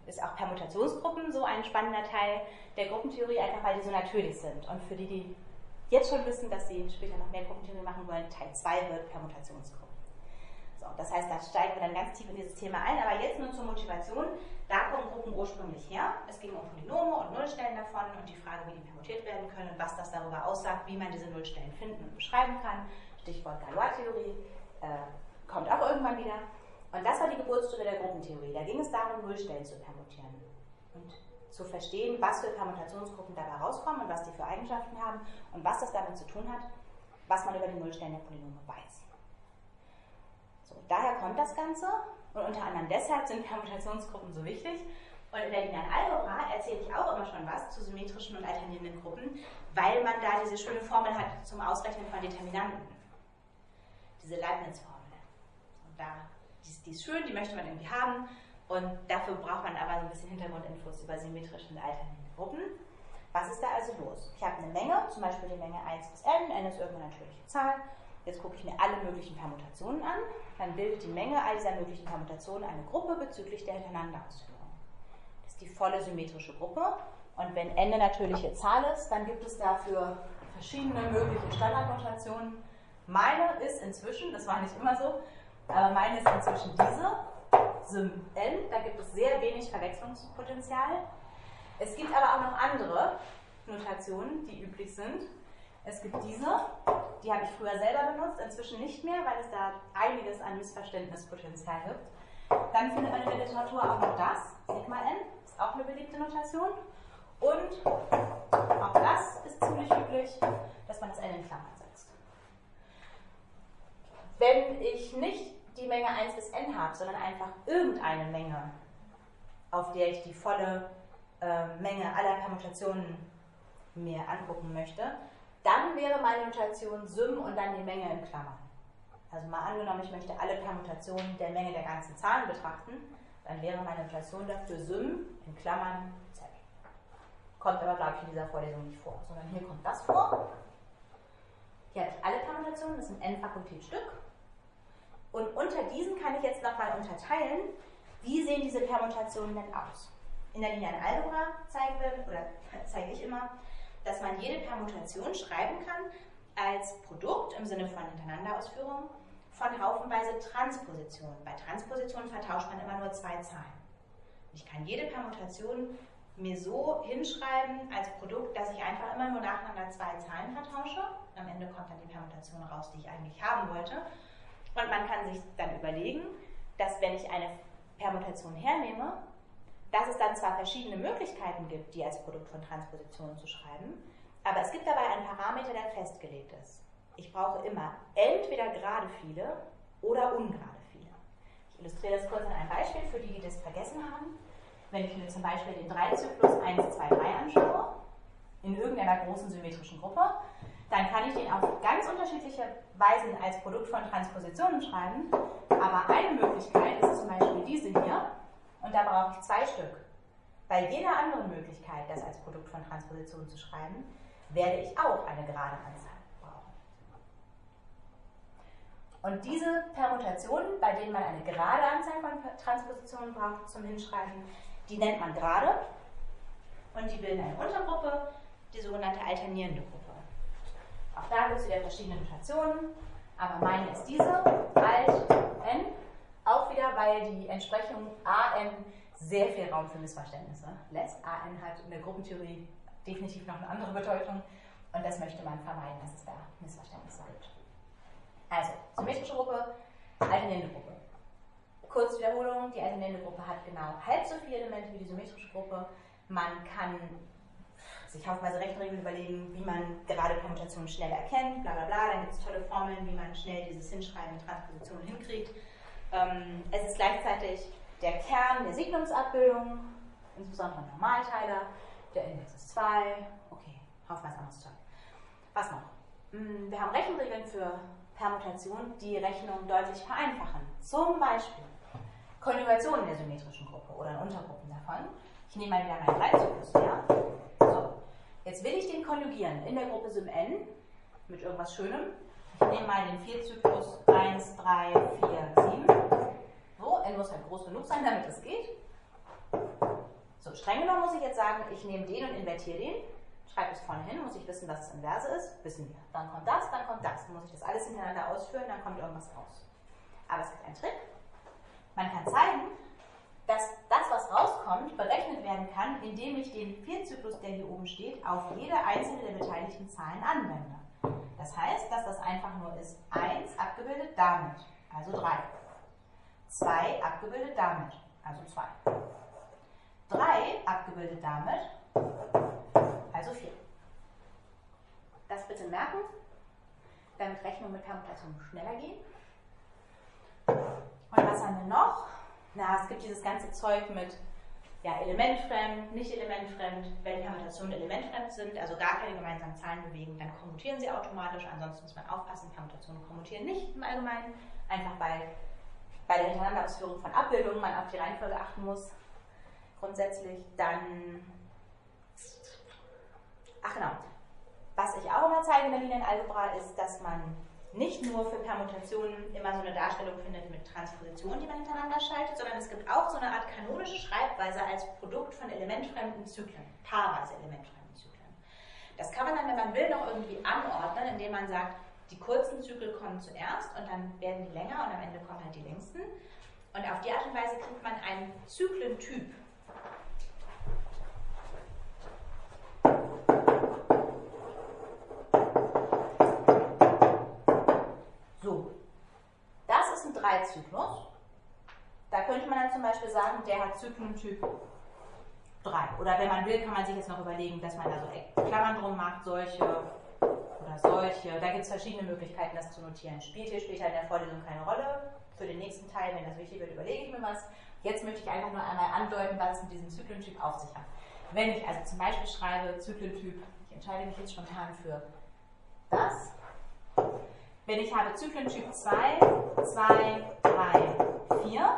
ist auch Permutationsgruppen so ein spannender Teil der Gruppentheorie, einfach weil die so natürlich sind. Und für die, die jetzt schon wissen, dass sie später noch mehr Gruppentheorie machen wollen, Teil zwei wird Permutationsgruppen. So, das heißt, da steigen wir dann ganz tief in dieses Thema ein, aber jetzt nur zur Motivation. Da kommen Gruppen ursprünglich her. Es ging um Polynome und Nullstellen davon und die Frage, wie die permutiert werden können und was das darüber aussagt, wie man diese Nullstellen finden und beschreiben kann. Stichwort Galois-Theorie, äh, kommt auch irgendwann wieder. Und das war die Geburtsstunde der Gruppentheorie. Da ging es darum, Nullstellen zu permutieren und zu verstehen, was für Permutationsgruppen dabei rauskommen und was die für Eigenschaften haben und was das damit zu tun hat, was man über die Nullstellen der Polynome weiß. So, daher kommt das Ganze und unter anderem deshalb sind Permutationsgruppen so wichtig. Und in der linearen Algebra erzähle ich auch immer schon was zu symmetrischen und alternierenden Gruppen, weil man da diese schöne Formel hat zum Ausrechnen von Determinanten. Diese Leibniz-Formel. Und da, die, ist, die ist schön, die möchte man irgendwie haben. Und dafür braucht man aber so ein bisschen Hintergrundinfos über symmetrische und alternierende Gruppen. Was ist da also los? Ich habe eine Menge, zum Beispiel die Menge eins bis n, n ist irgendeine natürliche Zahl. Jetzt gucke ich mir alle möglichen Permutationen an. Dann bildet die Menge all dieser möglichen Permutationen eine Gruppe bezüglich der Hintereinanderausführung. Das ist die volle symmetrische Gruppe. Und wenn n eine natürliche Zahl ist, dann gibt es dafür verschiedene mögliche Standardnotationen. Meine ist inzwischen, das war nicht immer so, aber meine ist inzwischen diese, Sym n, da gibt es sehr wenig Verwechslungspotenzial. Es gibt aber auch noch andere Notationen, die üblich sind. Es gibt diese, die habe ich früher selber benutzt, inzwischen nicht mehr, weil es da einiges an Missverständnispotenzial gibt. Dann findet man in der Literatur auch noch das, Sigma n, ist auch eine beliebte Notation. Und auch das ist ziemlich üblich, dass man das n in Klammern setzt. Wenn ich nicht die Menge eins bis n habe, sondern einfach irgendeine Menge, auf der ich die volle äh, Menge aller Permutationen mir angucken möchte, dann wäre meine Notation Sym und dann die Menge in Klammern. Also mal angenommen, ich möchte alle Permutationen der Menge der ganzen Zahlen betrachten, dann wäre meine Notation dafür Sym in Klammern z. Kommt aber, glaube ich, in dieser Vorlesung nicht vor, sondern hier kommt das vor. Hier habe ich alle Permutationen, das sind n Fakultätstück. Und unter diesen kann ich jetzt nochmal unterteilen, wie sehen diese Permutationen denn aus. In der linearen Algebra zeigen wir, oder zeige ich immer, dass man jede Permutation schreiben kann als Produkt im Sinne von Hintereinanderausführung von haufenweise Transpositionen. Bei Transpositionen vertauscht man immer nur zwei Zahlen. Ich kann jede Permutation mir so hinschreiben als Produkt, dass ich einfach immer nur nacheinander zwei Zahlen vertausche. Am Ende kommt dann die Permutation raus, die ich eigentlich haben wollte. Und man kann sich dann überlegen, dass wenn ich eine Permutation hernehme, dass es dann zwar verschiedene Möglichkeiten gibt, die als Produkt von Transpositionen zu schreiben, aber es gibt dabei einen Parameter, der festgelegt ist. Ich brauche immer entweder gerade viele oder ungerade viele. Ich illustriere das kurz an einem Beispiel für die, die das vergessen haben. Wenn ich mir zum Beispiel den drei Zyklus eins, zwei, drei anschaue, in irgendeiner großen symmetrischen Gruppe, dann kann ich den auf ganz unterschiedliche Weisen als Produkt von Transpositionen schreiben, aber eine Möglichkeit ist zum Beispiel diese hier, und da brauche ich zwei Stück. Bei jeder anderen Möglichkeit, das als Produkt von Transpositionen zu schreiben, werde ich auch eine gerade Anzahl brauchen. Und diese Permutationen, bei denen man eine gerade Anzahl von Transpositionen braucht zum Hinschreiben, die nennt man gerade und die bilden eine Untergruppe, die sogenannte alternierende Gruppe. Auch da gibt es wieder verschiedene Notationen, aber meine ist diese, alt, n, auch wieder, weil die Entsprechung A N sehr viel Raum für Missverständnisse lässt. A N hat in der Gruppentheorie definitiv noch eine andere Bedeutung und das möchte man vermeiden, dass es da Missverständnisse gibt. Also, symmetrische Gruppe, alternierende Gruppe. Kurz Wiederholung, die alternierende Gruppe hat genau halb so viele Elemente wie die symmetrische Gruppe. Man kann sich haufenweise Rechenregeln überlegen, wie man gerade Permutationen schnell erkennt, bla bla bla. Dann gibt es tolle Formeln, wie man schnell dieses Hinschreiben in Transpositionen hinkriegt. Ähm, es ist gleichzeitig der Kern der Signumsabbildung, insbesondere Normalteiler. Der Index ist zwei. Okay, haufenweise anderes Zeug. Was noch? Wir haben Rechenregeln für Permutationen, die Rechnung deutlich vereinfachen. Zum Beispiel Konjugationen der symmetrischen Gruppe oder Untergruppen davon. Ich nehme mal wieder meinen Dreizyklus her. So, jetzt will ich den konjugieren in der Gruppe Sym n mit irgendwas Schönem. Ich nehme mal den Vierzyklus eins, drei, vier, sieben. So, n muss halt groß genug sein, damit es geht. streng genommen muss ich jetzt sagen, ich nehme den und invertiere den, schreibe es vorne hin, muss ich wissen, dass es Inverse ist, wissen wir. Dann kommt das, dann kommt das. Dann muss ich das alles hintereinander ausführen, dann kommt irgendwas raus. Aber es gibt einen Trick. Man kann zeigen, dass das, was rauskommt, berechnet werden kann, indem ich den Vierzyklus, der hier oben steht, auf jede einzelne der beteiligten Zahlen anwende. Das heißt, dass das einfach nur ist eins abgebildet damit, also drei. zwei abgebildet damit, also zwei. drei abgebildet damit, also vier. Das bitte merken, damit Rechnungen mit Permutationen schneller gehen. Und was haben wir noch? Na, es gibt dieses ganze Zeug mit ja, elementfremd, nicht elementfremd. Wenn Permutationen elementfremd sind, also gar keine gemeinsamen Zahlen bewegen, dann kommutieren sie automatisch. Ansonsten muss man aufpassen, Permutationen kommutieren nicht im Allgemeinen. Einfach weil bei der Hintereinanderausführung von Abbildungen man auf die Reihenfolge achten muss. Grundsätzlich dann, ach genau, was ich auch immer zeige in der Linienalgebra ist, dass man nicht nur für Permutationen immer so eine Darstellung findet mit Transpositionen, die man hintereinander schaltet, sondern es gibt auch so eine Art kanonische Schreibweise als Produkt von elementfremden Zyklen, paarweise elementfremden Zyklen. Das kann man dann, wenn man will, noch irgendwie anordnen, indem man sagt, die kurzen Zyklen kommen zuerst und dann werden die länger und am Ende kommen halt die längsten. Und auf die Art und Weise kriegt man einen Zyklentyp. So, das ist ein Drei-Zyklus. Da könnte man dann zum Beispiel sagen, der hat Zyklentyp drei. Oder wenn man will, kann man sich jetzt noch überlegen, dass man da so Klammern drum macht, solche oder solche. Da gibt es verschiedene Möglichkeiten, das zu notieren. Spielt hier später in der Vorlesung keine Rolle. Für den nächsten Teil, wenn das wichtig wird, überlege ich mir was. Jetzt möchte ich einfach nur einmal andeuten, was es mit diesem Zyklentyp auf sich hat. Wenn ich also zum Beispiel schreibe Zyklentyp, ich entscheide mich jetzt spontan für das. Wenn ich habe Zyklentyp zwei, zwei, drei, vier.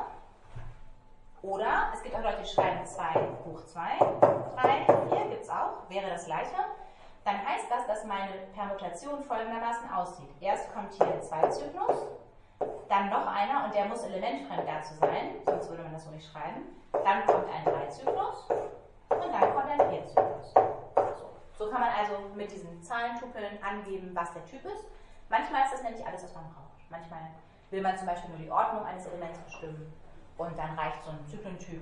Oder es gibt auch Leute, die schreiben zwei hoch zwei, drei, vier, gibt es auch, wäre das gleiche. Dann heißt das, dass meine Permutation folgendermaßen aussieht. Erst kommt hier ein Zwei-Zyklus, dann noch einer und der muss elementfremd dazu sein, sonst würde man das so nicht schreiben. Dann kommt ein Drei-Zyklus und dann kommt ein Vier-Zyklus. So. so kann man also mit diesen Zahlentupeln angeben, was der Typ ist. Manchmal ist das nämlich alles, was man braucht. Manchmal will man zum Beispiel nur die Ordnung eines Elements bestimmen und dann reicht so ein Zyklentyp.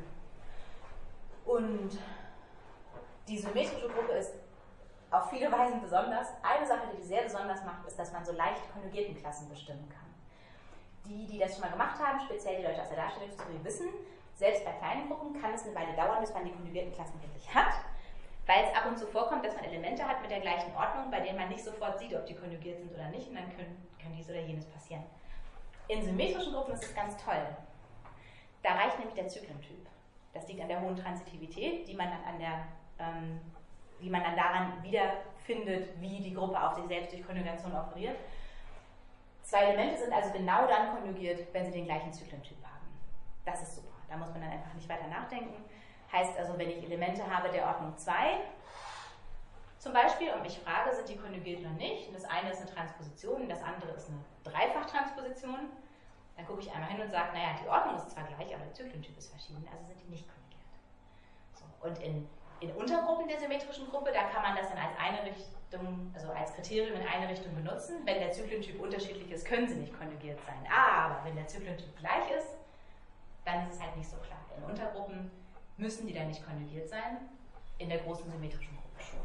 Und die symmetrische Gruppe ist auf viele Weisen besonders. Eine Sache, die die sehr besonders macht, ist, dass man so leicht konjugierten Klassen bestimmen kann. Die, die das schon mal gemacht haben, speziell die Leute aus der Darstellungstheorie, wissen, selbst bei kleinen Gruppen kann es eine Weile dauern, bis man die konjugierten Klassen wirklich hat, weil es ab und zu vorkommt, dass man Elemente hat mit der gleichen Ordnung, bei denen man nicht sofort sieht, ob die konjugiert sind oder nicht, und dann können, kann dies oder jenes passieren. In symmetrischen Gruppen ist es ganz toll. Da reicht nämlich der Zyklentyp. Das liegt an der hohen Transitivität, die man dann an der ähm, wie man dann daran wiederfindet, wie die Gruppe auf sich selbst durch Konjugation operiert. Zwei Elemente sind also genau dann konjugiert, wenn sie den gleichen Zyklentyp haben. Das ist super. Da muss man dann einfach nicht weiter nachdenken. Heißt also, wenn ich Elemente habe der Ordnung zwei, zum Beispiel, und mich frage, sind die konjugiert oder nicht, und das eine ist eine Transposition und das andere ist eine Dreifachtransposition, dann gucke ich einmal hin und sage, naja, die Ordnung ist zwar gleich, aber der Zyklentyp ist verschieden, also sind die nicht konjugiert. So, und in In Untergruppen der symmetrischen Gruppe, da kann man das dann als eine Richtung, also als Kriterium in eine Richtung benutzen. Wenn der Zyklentyp unterschiedlich ist, können sie nicht konjugiert sein. Aber wenn der Zyklentyp gleich ist, dann ist es halt nicht so klar. In Untergruppen müssen die dann nicht konjugiert sein, in der großen symmetrischen Gruppe schon.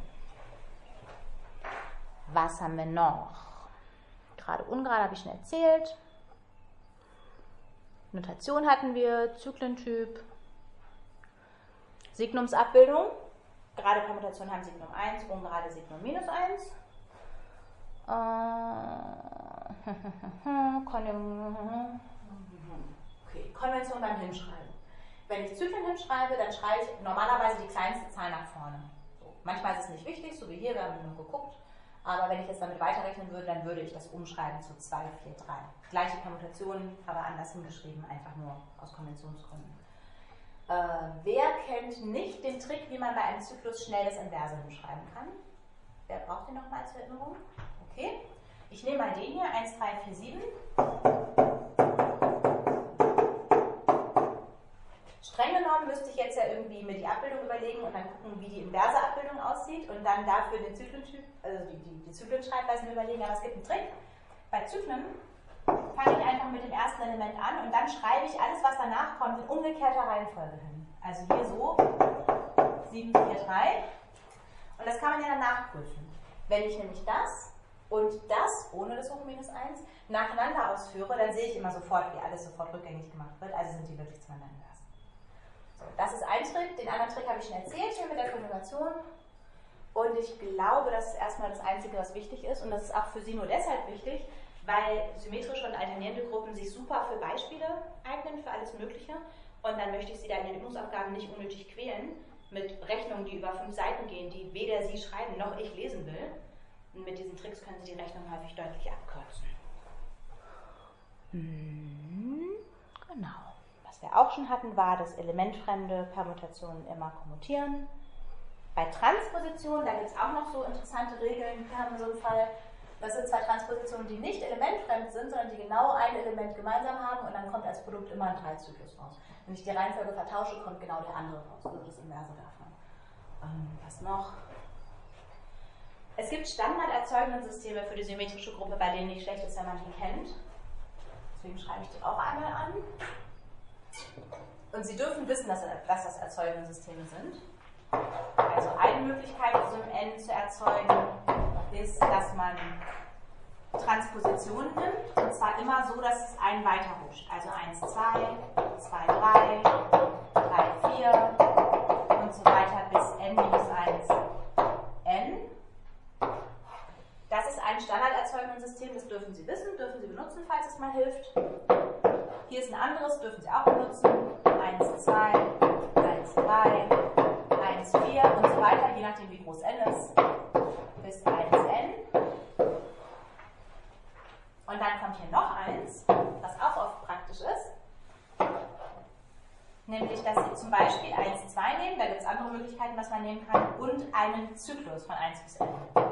Was haben wir noch? Gerade ungerade habe ich schon erzählt. Notation hatten wir, Zyklentyp. Signumsabbildung. Gerade Permutationen haben Signum eins, ungerade Signum minus eins. Okay, Konvention beim Hinschreiben. Wenn ich Zyklen hinschreibe, dann schreibe ich normalerweise die kleinste Zahl nach vorne. So. Manchmal ist es nicht wichtig, so wie hier, wir haben nur geguckt. Aber wenn ich jetzt damit weiterrechnen würde, dann würde ich das umschreiben zu zwei, vier, drei. Gleiche Permutationen, aber anders hingeschrieben, einfach nur aus Konventionsgründen. Äh, wer kennt nicht den Trick, wie man bei einem Zyklus schnell das Inverse hinschreiben kann? Wer braucht den nochmal zur Erinnerung? Okay. Ich nehme mal den hier, eins, drei, vier, sieben. Streng genommen genommen müsste ich jetzt ja irgendwie mir die Abbildung überlegen und dann gucken, wie die inverse Abbildung aussieht und dann dafür den Zyklentyp, also die, die, die Zyklenschreibweisen überlegen. Aber es gibt einen Trick. Bei Zyklen fange ich einfach mit dem ersten Element an und dann schreibe ich alles, was danach kommt, in umgekehrter Reihenfolge hin. Also hier so, sieben, vier, drei. Und das kann man ja dann nachprüfen. Wenn ich nämlich das und das, ohne das Hoch minus eins, nacheinander ausführe, dann sehe ich immer sofort, wie alles sofort rückgängig gemacht wird. Also sind die wirklich zueinander inversen. So, das ist ein Trick. Den anderen Trick habe ich schon erzählt, hier mit der Konjugation. Und ich glaube, das ist erstmal das Einzige, was wichtig ist. Und das ist auch für Sie nur deshalb wichtig, weil symmetrische und alternierende Gruppen sich super für Beispiele eignen, für alles Mögliche. Und dann möchte ich Sie da in den Übungsaufgaben nicht unnötig quälen mit Rechnungen, die über fünf Seiten gehen, die weder Sie schreiben noch ich lesen will. Und mit diesen Tricks können Sie die Rechnung häufig deutlich abkürzen. Mhm, genau. Was wir auch schon hatten, war, dass elementfremde Permutationen immer kommutieren. Bei Transpositionen, da gibt es auch noch so interessante Regeln. Wir haben so einen Fall, das sind zwei Transpositionen, die nicht elementfremd sind, sondern die genau ein Element gemeinsam haben und dann kommt als Produkt immer ein Dreizyklus raus. Wenn ich die Reihenfolge vertausche, kommt genau der andere raus, also das Inverse davon. Ähm, was noch? Es gibt Standarderzeugungssysteme für die symmetrische Gruppe, bei denen nicht schlecht ist, wenn man die kennt. Deswegen schreibe ich die auch einmal an. Und Sie dürfen wissen, dass, dass das Erzeugungssysteme sind. Also eine Möglichkeit, so ein N zu erzeugen, ist, dass man Transpositionen nimmt, und zwar immer so, dass es einen weiterrutscht. Also eins, zwei, zwei, drei, drei, vier und so weiter bis n minus eins, n. Das ist ein Standarderzeugungssystem, das dürfen Sie wissen, dürfen Sie benutzen, falls es mal hilft. Hier ist ein anderes, dürfen Sie auch benutzen. eins, zwei, eins, drei, eins, vier und so weiter, je nachdem wie groß n ist, bis eins n. Und dann kommt hier noch eins, was auch oft praktisch ist, nämlich, dass Sie zum Beispiel eins, zwei nehmen, da gibt es andere Möglichkeiten, was man nehmen kann, und einen Zyklus von eins bis n.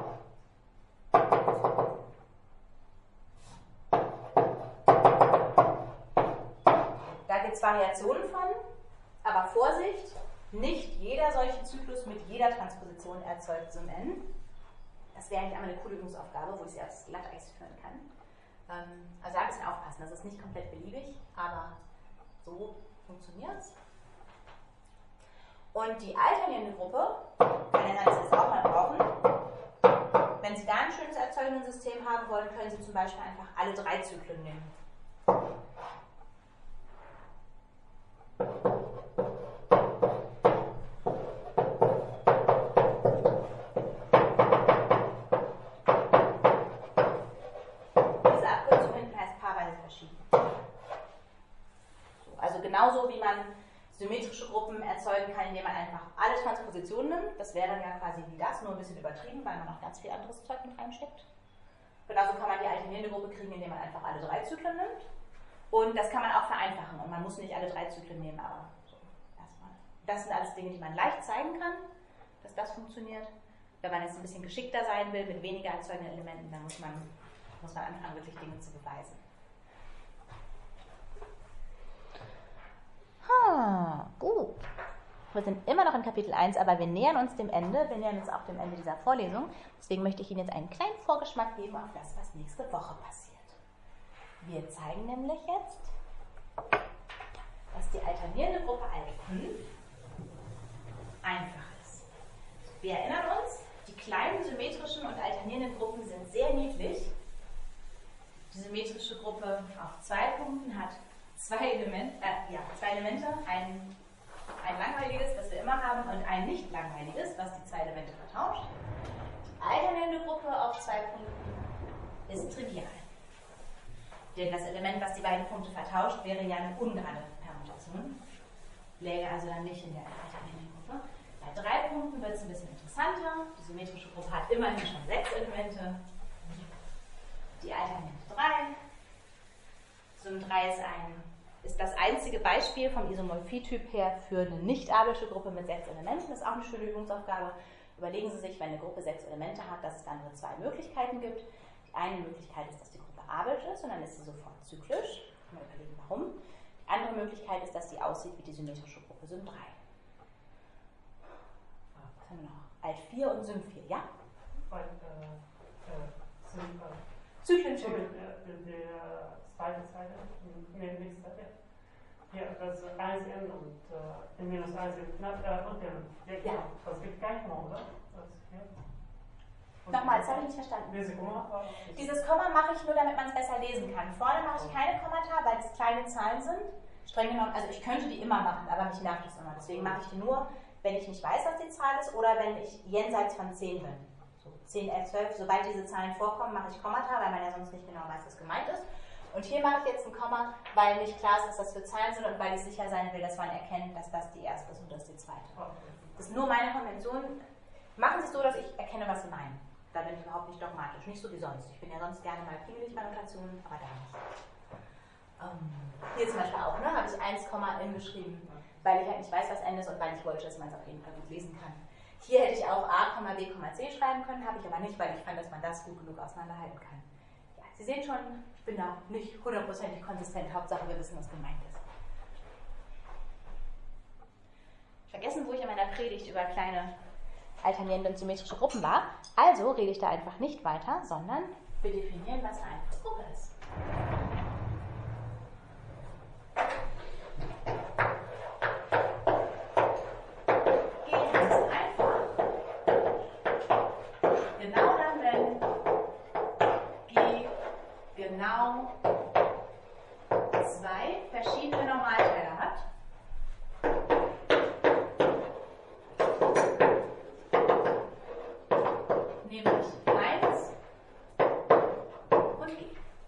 Da gibt es Variationen von, aber Vorsicht, nicht jeder solche Zyklus mit jeder Transposition erzeugt Sym n. Das wäre eigentlich einmal eine coole Übungsaufgabe, wo ich sie aufs Glatteis führen kann. Also da ein bisschen aufpassen, das ist nicht komplett beliebig, aber so funktioniert es. Und die alternierende Gruppe, kann ja sein, dass Sie das auch mal brauchen. Wenn Sie da ein schönes Erzeugungssystem haben wollen, können Sie zum Beispiel einfach alle drei Zyklen nehmen. Genauso wie man symmetrische Gruppen erzeugen kann, indem man einfach alle Transpositionen nimmt. Das wäre dann ja quasi wie das, nur ein bisschen übertrieben, weil man noch ganz viel anderes Zeug mit reinsteckt. Genauso kann man die alternierende Gruppe kriegen, indem man einfach alle drei Zyklen nimmt. Und das kann man auch vereinfachen. Und man muss nicht alle drei Zyklen nehmen, aber so erstmal. Das sind alles Dinge, die man leicht zeigen kann, dass das funktioniert. Wenn man jetzt ein bisschen geschickter sein will, mit weniger erzeugenden Elementen, dann muss man, muss man anfangen, wirklich Dinge zu beweisen. Ah, gut. Wir sind immer noch in Kapitel eins, aber wir nähern uns dem Ende. Wir nähern uns auch dem Ende dieser Vorlesung. Deswegen möchte ich Ihnen jetzt einen kleinen Vorgeschmack geben auf das, was nächste Woche passiert. Wir zeigen nämlich jetzt, dass die alternierende Gruppe Alt fünf einfach ist. Wir erinnern uns, die kleinen symmetrischen und alternierenden Gruppen sind sehr niedlich. Die symmetrische Gruppe auf zwei Punkten hat Zwei, Element, äh, ja, zwei Elemente, ein, ein langweiliges, das wir immer haben, und ein nicht langweiliges, was die zwei Elemente vertauscht. Die alternierende Gruppe auf zwei Punkten ist trivial. Denn das Element, was die beiden Punkte vertauscht, wäre ja eine ungerade Permutation. Läge also dann nicht in der alternierenden Gruppe. Bei drei Punkten wird es ein bisschen interessanter. Die symmetrische Gruppe hat immerhin schon sechs Elemente. Die alternierende drei. Sym drei ist, ein, ist das einzige Beispiel vom Isomorphie-Typ her für eine nicht-abelsche Gruppe mit sechs Elementen. Das ist auch eine schöne Übungsaufgabe. Überlegen Sie sich, wenn eine Gruppe sechs Elemente hat, dass es dann nur zwei Möglichkeiten gibt. Die eine Möglichkeit ist, dass die Gruppe abelsch ist und dann ist sie sofort zyklisch. Mal überlegen, warum. Die andere Möglichkeit ist, dass die aussieht wie die symmetrische Gruppe Sym drei. Was haben wir noch? Alt vier und Sym vier, ja? Weil, äh, äh, sind, äh, Zyklen, so Zyklen. in der, in der zweiten Zeile, in der nächsten Zeile. Ja, das eins n und äh, in minus eins sind knapp, äh, und m. Ja, Ja. Das gibt kein Komma, oder? Das, ja. Nochmal, das habe ich nicht verstanden. Diese Komma? Dieses Komma mache ich nur, damit man es besser lesen kann. Vorne mache ich keine Kommata, weil es kleine Zahlen sind. Streng genommen, also ich könnte die immer machen, aber mich nervt das immer. Deswegen mache ich die nur, wenn ich nicht weiß, was die Zahl ist oder wenn ich jenseits von zehn bin. So zehn, elf, zwölf, sobald diese Zahlen vorkommen, mache ich Kommata, weil man ja sonst nicht genau weiß, was gemeint ist. Und hier mache ich jetzt ein Komma, weil nicht klar ist, was das für Zahlen sind und weil ich sicher sein will, dass man erkennt, dass das die erste ist und das die zweite. Das ist nur meine Konvention. Machen Sie es so, dass ich erkenne, was Sie meinen. Da bin ich überhaupt nicht dogmatisch, nicht so wie sonst. Ich bin ja sonst gerne mal pingelig bei Notationen, aber da nicht. Ähm, hier zum Beispiel auch, ne, habe ich eins, n geschrieben, weil ich halt nicht weiß, was n ist und weil ich wollte, dass man es auf jeden Fall gut lesen kann. Hier hätte ich auch a, b, c schreiben können, habe ich aber nicht, weil ich fand, dass man das gut genug auseinanderhalten kann. Ja, Sie sehen schon, ich bin da nicht hundertprozentig konsistent. Hauptsache, wir wissen, was gemeint ist. Vergessen, wo ich in meiner Predigt über kleine alternierende und symmetrische Gruppen war. Also rede ich da einfach nicht weiter, sondern wir definieren, was eine einfache Gruppe ist. Gehen, das ist einfach. Genau dann, wenn G genau zwei verschiedene Normalteile hat. Nämlich eins und G.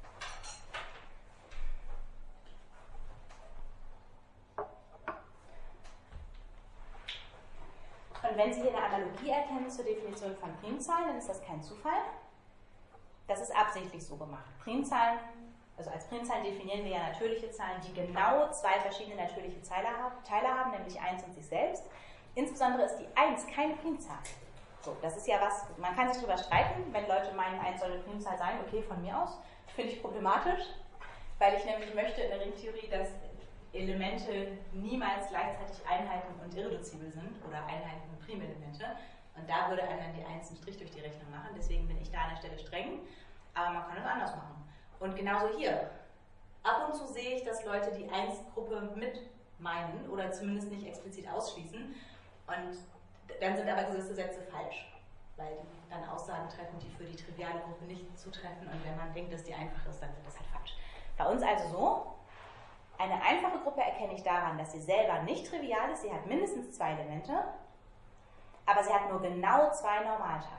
Und wenn Sie hier eine Analogie erkennen zur Definition von Primzahlen, dann ist das kein Zufall. Das ist absichtlich so gemacht. Primzahlen, also als Primzahlen definieren wir ja natürliche Zahlen, die genau zwei verschiedene natürliche Teile haben, nämlich eins und sich selbst. Insbesondere ist die eins keine Primzahl. So, das ist ja was, man kann sich darüber streiten, wenn Leute meinen, eins soll eine Primzahl sein, okay, von mir aus. Finde ich problematisch, weil ich nämlich möchte in der Ringtheorie, dass Elemente niemals gleichzeitig Einheiten und irreduzibel sind oder Einheiten und Primelemente. Und da würde einem dann die eins einen Strich durch die Rechnung machen, deswegen bin ich da an der Stelle streng, aber man kann es anders machen. Und genauso hier. Ab und zu sehe ich, dass Leute die eins-Gruppe mit meinen oder zumindest nicht explizit ausschließen. Und dann sind aber gewisse Sätze falsch, weil die dann Aussagen treffen, die für die triviale Gruppe nicht zutreffen. Und wenn man denkt, dass die einfach ist, dann wird das halt falsch. Bei uns also so, eine einfache Gruppe erkenne ich daran, dass sie selber nicht trivial ist. Sie hat mindestens zwei Elemente, aber sie hat nur genau zwei Normalteile.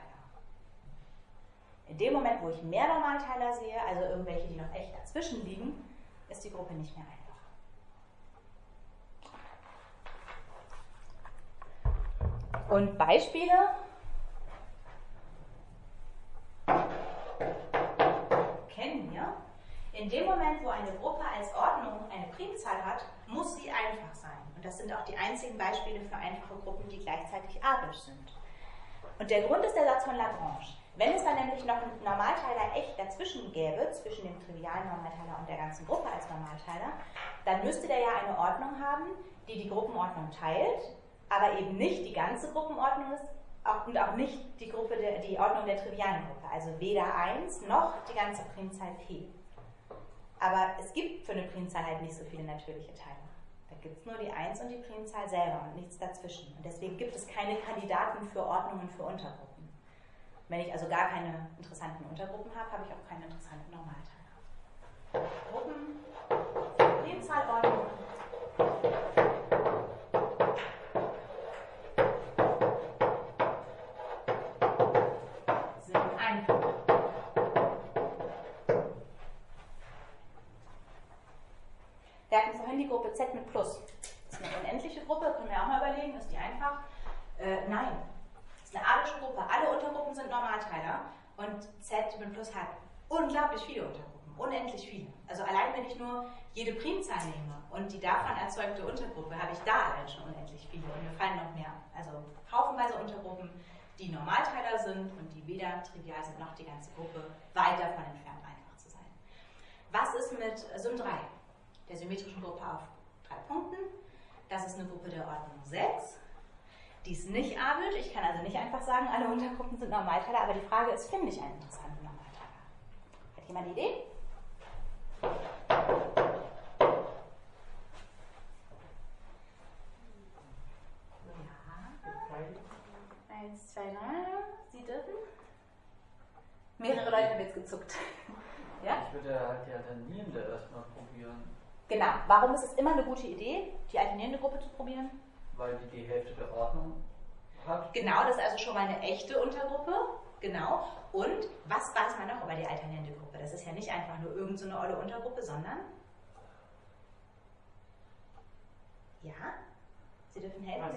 In dem Moment, wo ich mehr Normalteiler sehe, also irgendwelche, die noch echt dazwischen liegen, ist die Gruppe nicht mehr einfach. Und Beispiele kennen wir. In dem Moment, wo eine Gruppe als Ordnung eine Primzahl hat, muss sie einfach sein. Und das sind auch die einzigen Beispiele für einfache Gruppen, die gleichzeitig abisch sind. Und der Grund ist der Satz von Lagrange. Wenn es dann nämlich noch einen Normalteiler echt dazwischen gäbe, zwischen dem trivialen Normalteiler und der ganzen Gruppe als Normalteiler, dann müsste der ja eine Ordnung haben, die die Gruppenordnung teilt, aber eben nicht die ganze Gruppenordnung ist auch, und auch nicht die, Gruppe der, die Ordnung der trivialen Gruppe. Also weder eins noch die ganze Primzahl P. Aber es gibt für eine Primzahl halt nicht so viele natürliche Teile. Da gibt es nur die eins und die Primzahl selber und nichts dazwischen. Und deswegen gibt es keine Kandidaten für Ordnungen für Untergruppen. Wenn ich also gar keine interessanten Untergruppen habe, habe ich auch keine interessanten Normalteile. Gruppen, Primzahlordnungen. Sind einfach. Wir hatten vorhin die Gruppe Z mit Plus. Das ist eine unendliche Gruppe, können wir auch mal überlegen, ist die einfach? Äh, nein. Das ist eine abische Gruppe. Alle Untergruppen sind Normalteiler und Z mit Plus hat unglaublich viele Untergruppen, unendlich viele. Also allein wenn ich nur jede Primzahl nehme und die davon erzeugte Untergruppe, habe ich da allein schon unendlich viele und mir fallen noch mehr. Also haufenweise Untergruppen, die Normalteiler sind und die weder trivial sind noch die ganze Gruppe weit davon entfernt einfach zu sein. Was ist mit Sym drei, der symmetrischen Gruppe auf drei Punkten. Das ist eine Gruppe der Ordnung sechs. Die ist nicht abelt. Ich kann also nicht einfach sagen, alle Untergruppen sind Normalteiler, aber die Frage ist, finde ich einen interessanten Normalteiler? Hat jemand eine Idee? Ja. Eins, zwei, drei. Sie dürfen. Mehrere Leute haben jetzt gezuckt. Ja? Ich würde halt die alternierende erstmal probieren. Genau. Warum ist es immer eine gute Idee, die alternierende Gruppe zu probieren? Weil die die Hälfte der Ordnung hat. Genau, das ist also schon mal eine echte Untergruppe. Genau. Und was weiß man noch über die alternierende Gruppe? Das ist ja nicht einfach nur irgendeine so olle Untergruppe, sondern... Ja? Sie dürfen helfen.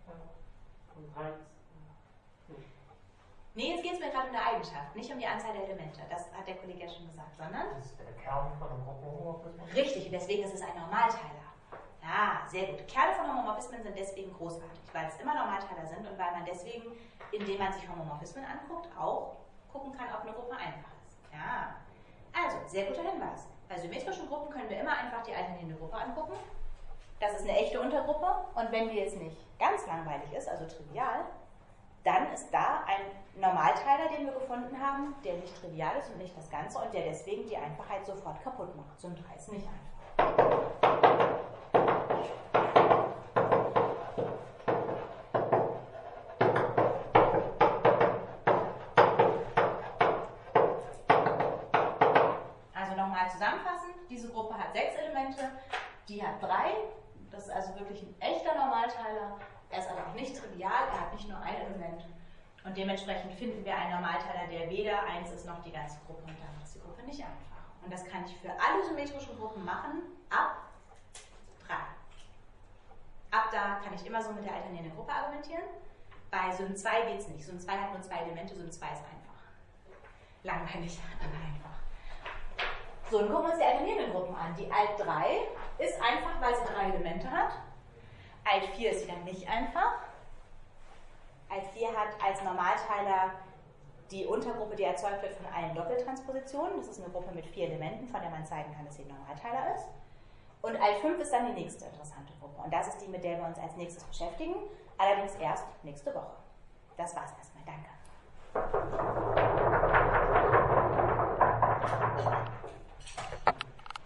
Nee, jetzt geht es mir gerade um eine Eigenschaft, nicht um die Anzahl der Elemente. Das hat der Kollege ja schon gesagt, sondern... Das ist der Kern von einem Gruppenhomomorphismus. Richtig, und deswegen ist es ein Normalteiler. Ja, sehr gut. Kerne von Homomorphismen sind deswegen großartig, weil es immer Normalteiler sind und weil man deswegen, indem man sich Homomorphismen anguckt, auch gucken kann, ob eine Gruppe einfach ist. Ja, also, sehr guter Hinweis. Bei symmetrischen Gruppen können wir immer einfach die alternierende Gruppe angucken. Das ist eine echte Untergruppe und wenn die jetzt nicht ganz langweilig ist, also trivial, dann ist da ein Normalteiler, den wir gefunden haben, der nicht trivial ist und nicht das Ganze und der deswegen die Einfachheit sofort kaputt macht. Sym drei ist nicht einfach. Also nochmal zusammenfassend, diese Gruppe hat sechs Elemente, die hat drei. Das ist also wirklich ein echter Normalteiler. Er ist aber auch nicht trivial, er hat nicht nur ein Element. Und dementsprechend finden wir einen Normalteiler, der weder eins ist noch die ganze Gruppe. Und damit ist die Gruppe nicht einfach. Und das kann ich für alle symmetrischen Gruppen machen, ab drei. Ab da kann ich immer so mit der alternierenden Gruppe argumentieren. Bei Sym zwei geht es nicht. Sym zwei hat nur zwei Elemente, Sym zwei ist einfach. Langweilig, aber einfach. So, dann gucken wir uns die alternierenden Gruppen an. Die Alt drei ist einfach, weil sie drei Elemente hat. Alt vier ist wieder nicht einfach. Alt vier hat als Normalteiler die Untergruppe, die erzeugt wird von allen Doppeltranspositionen. Das ist eine Gruppe mit vier Elementen, von der man zeigen kann, dass sie ein Normalteiler ist. Und Alt fünf ist dann die nächste interessante Gruppe. Und das ist die, mit der wir uns als nächstes beschäftigen. Allerdings erst nächste Woche. Das war's erstmal. Danke.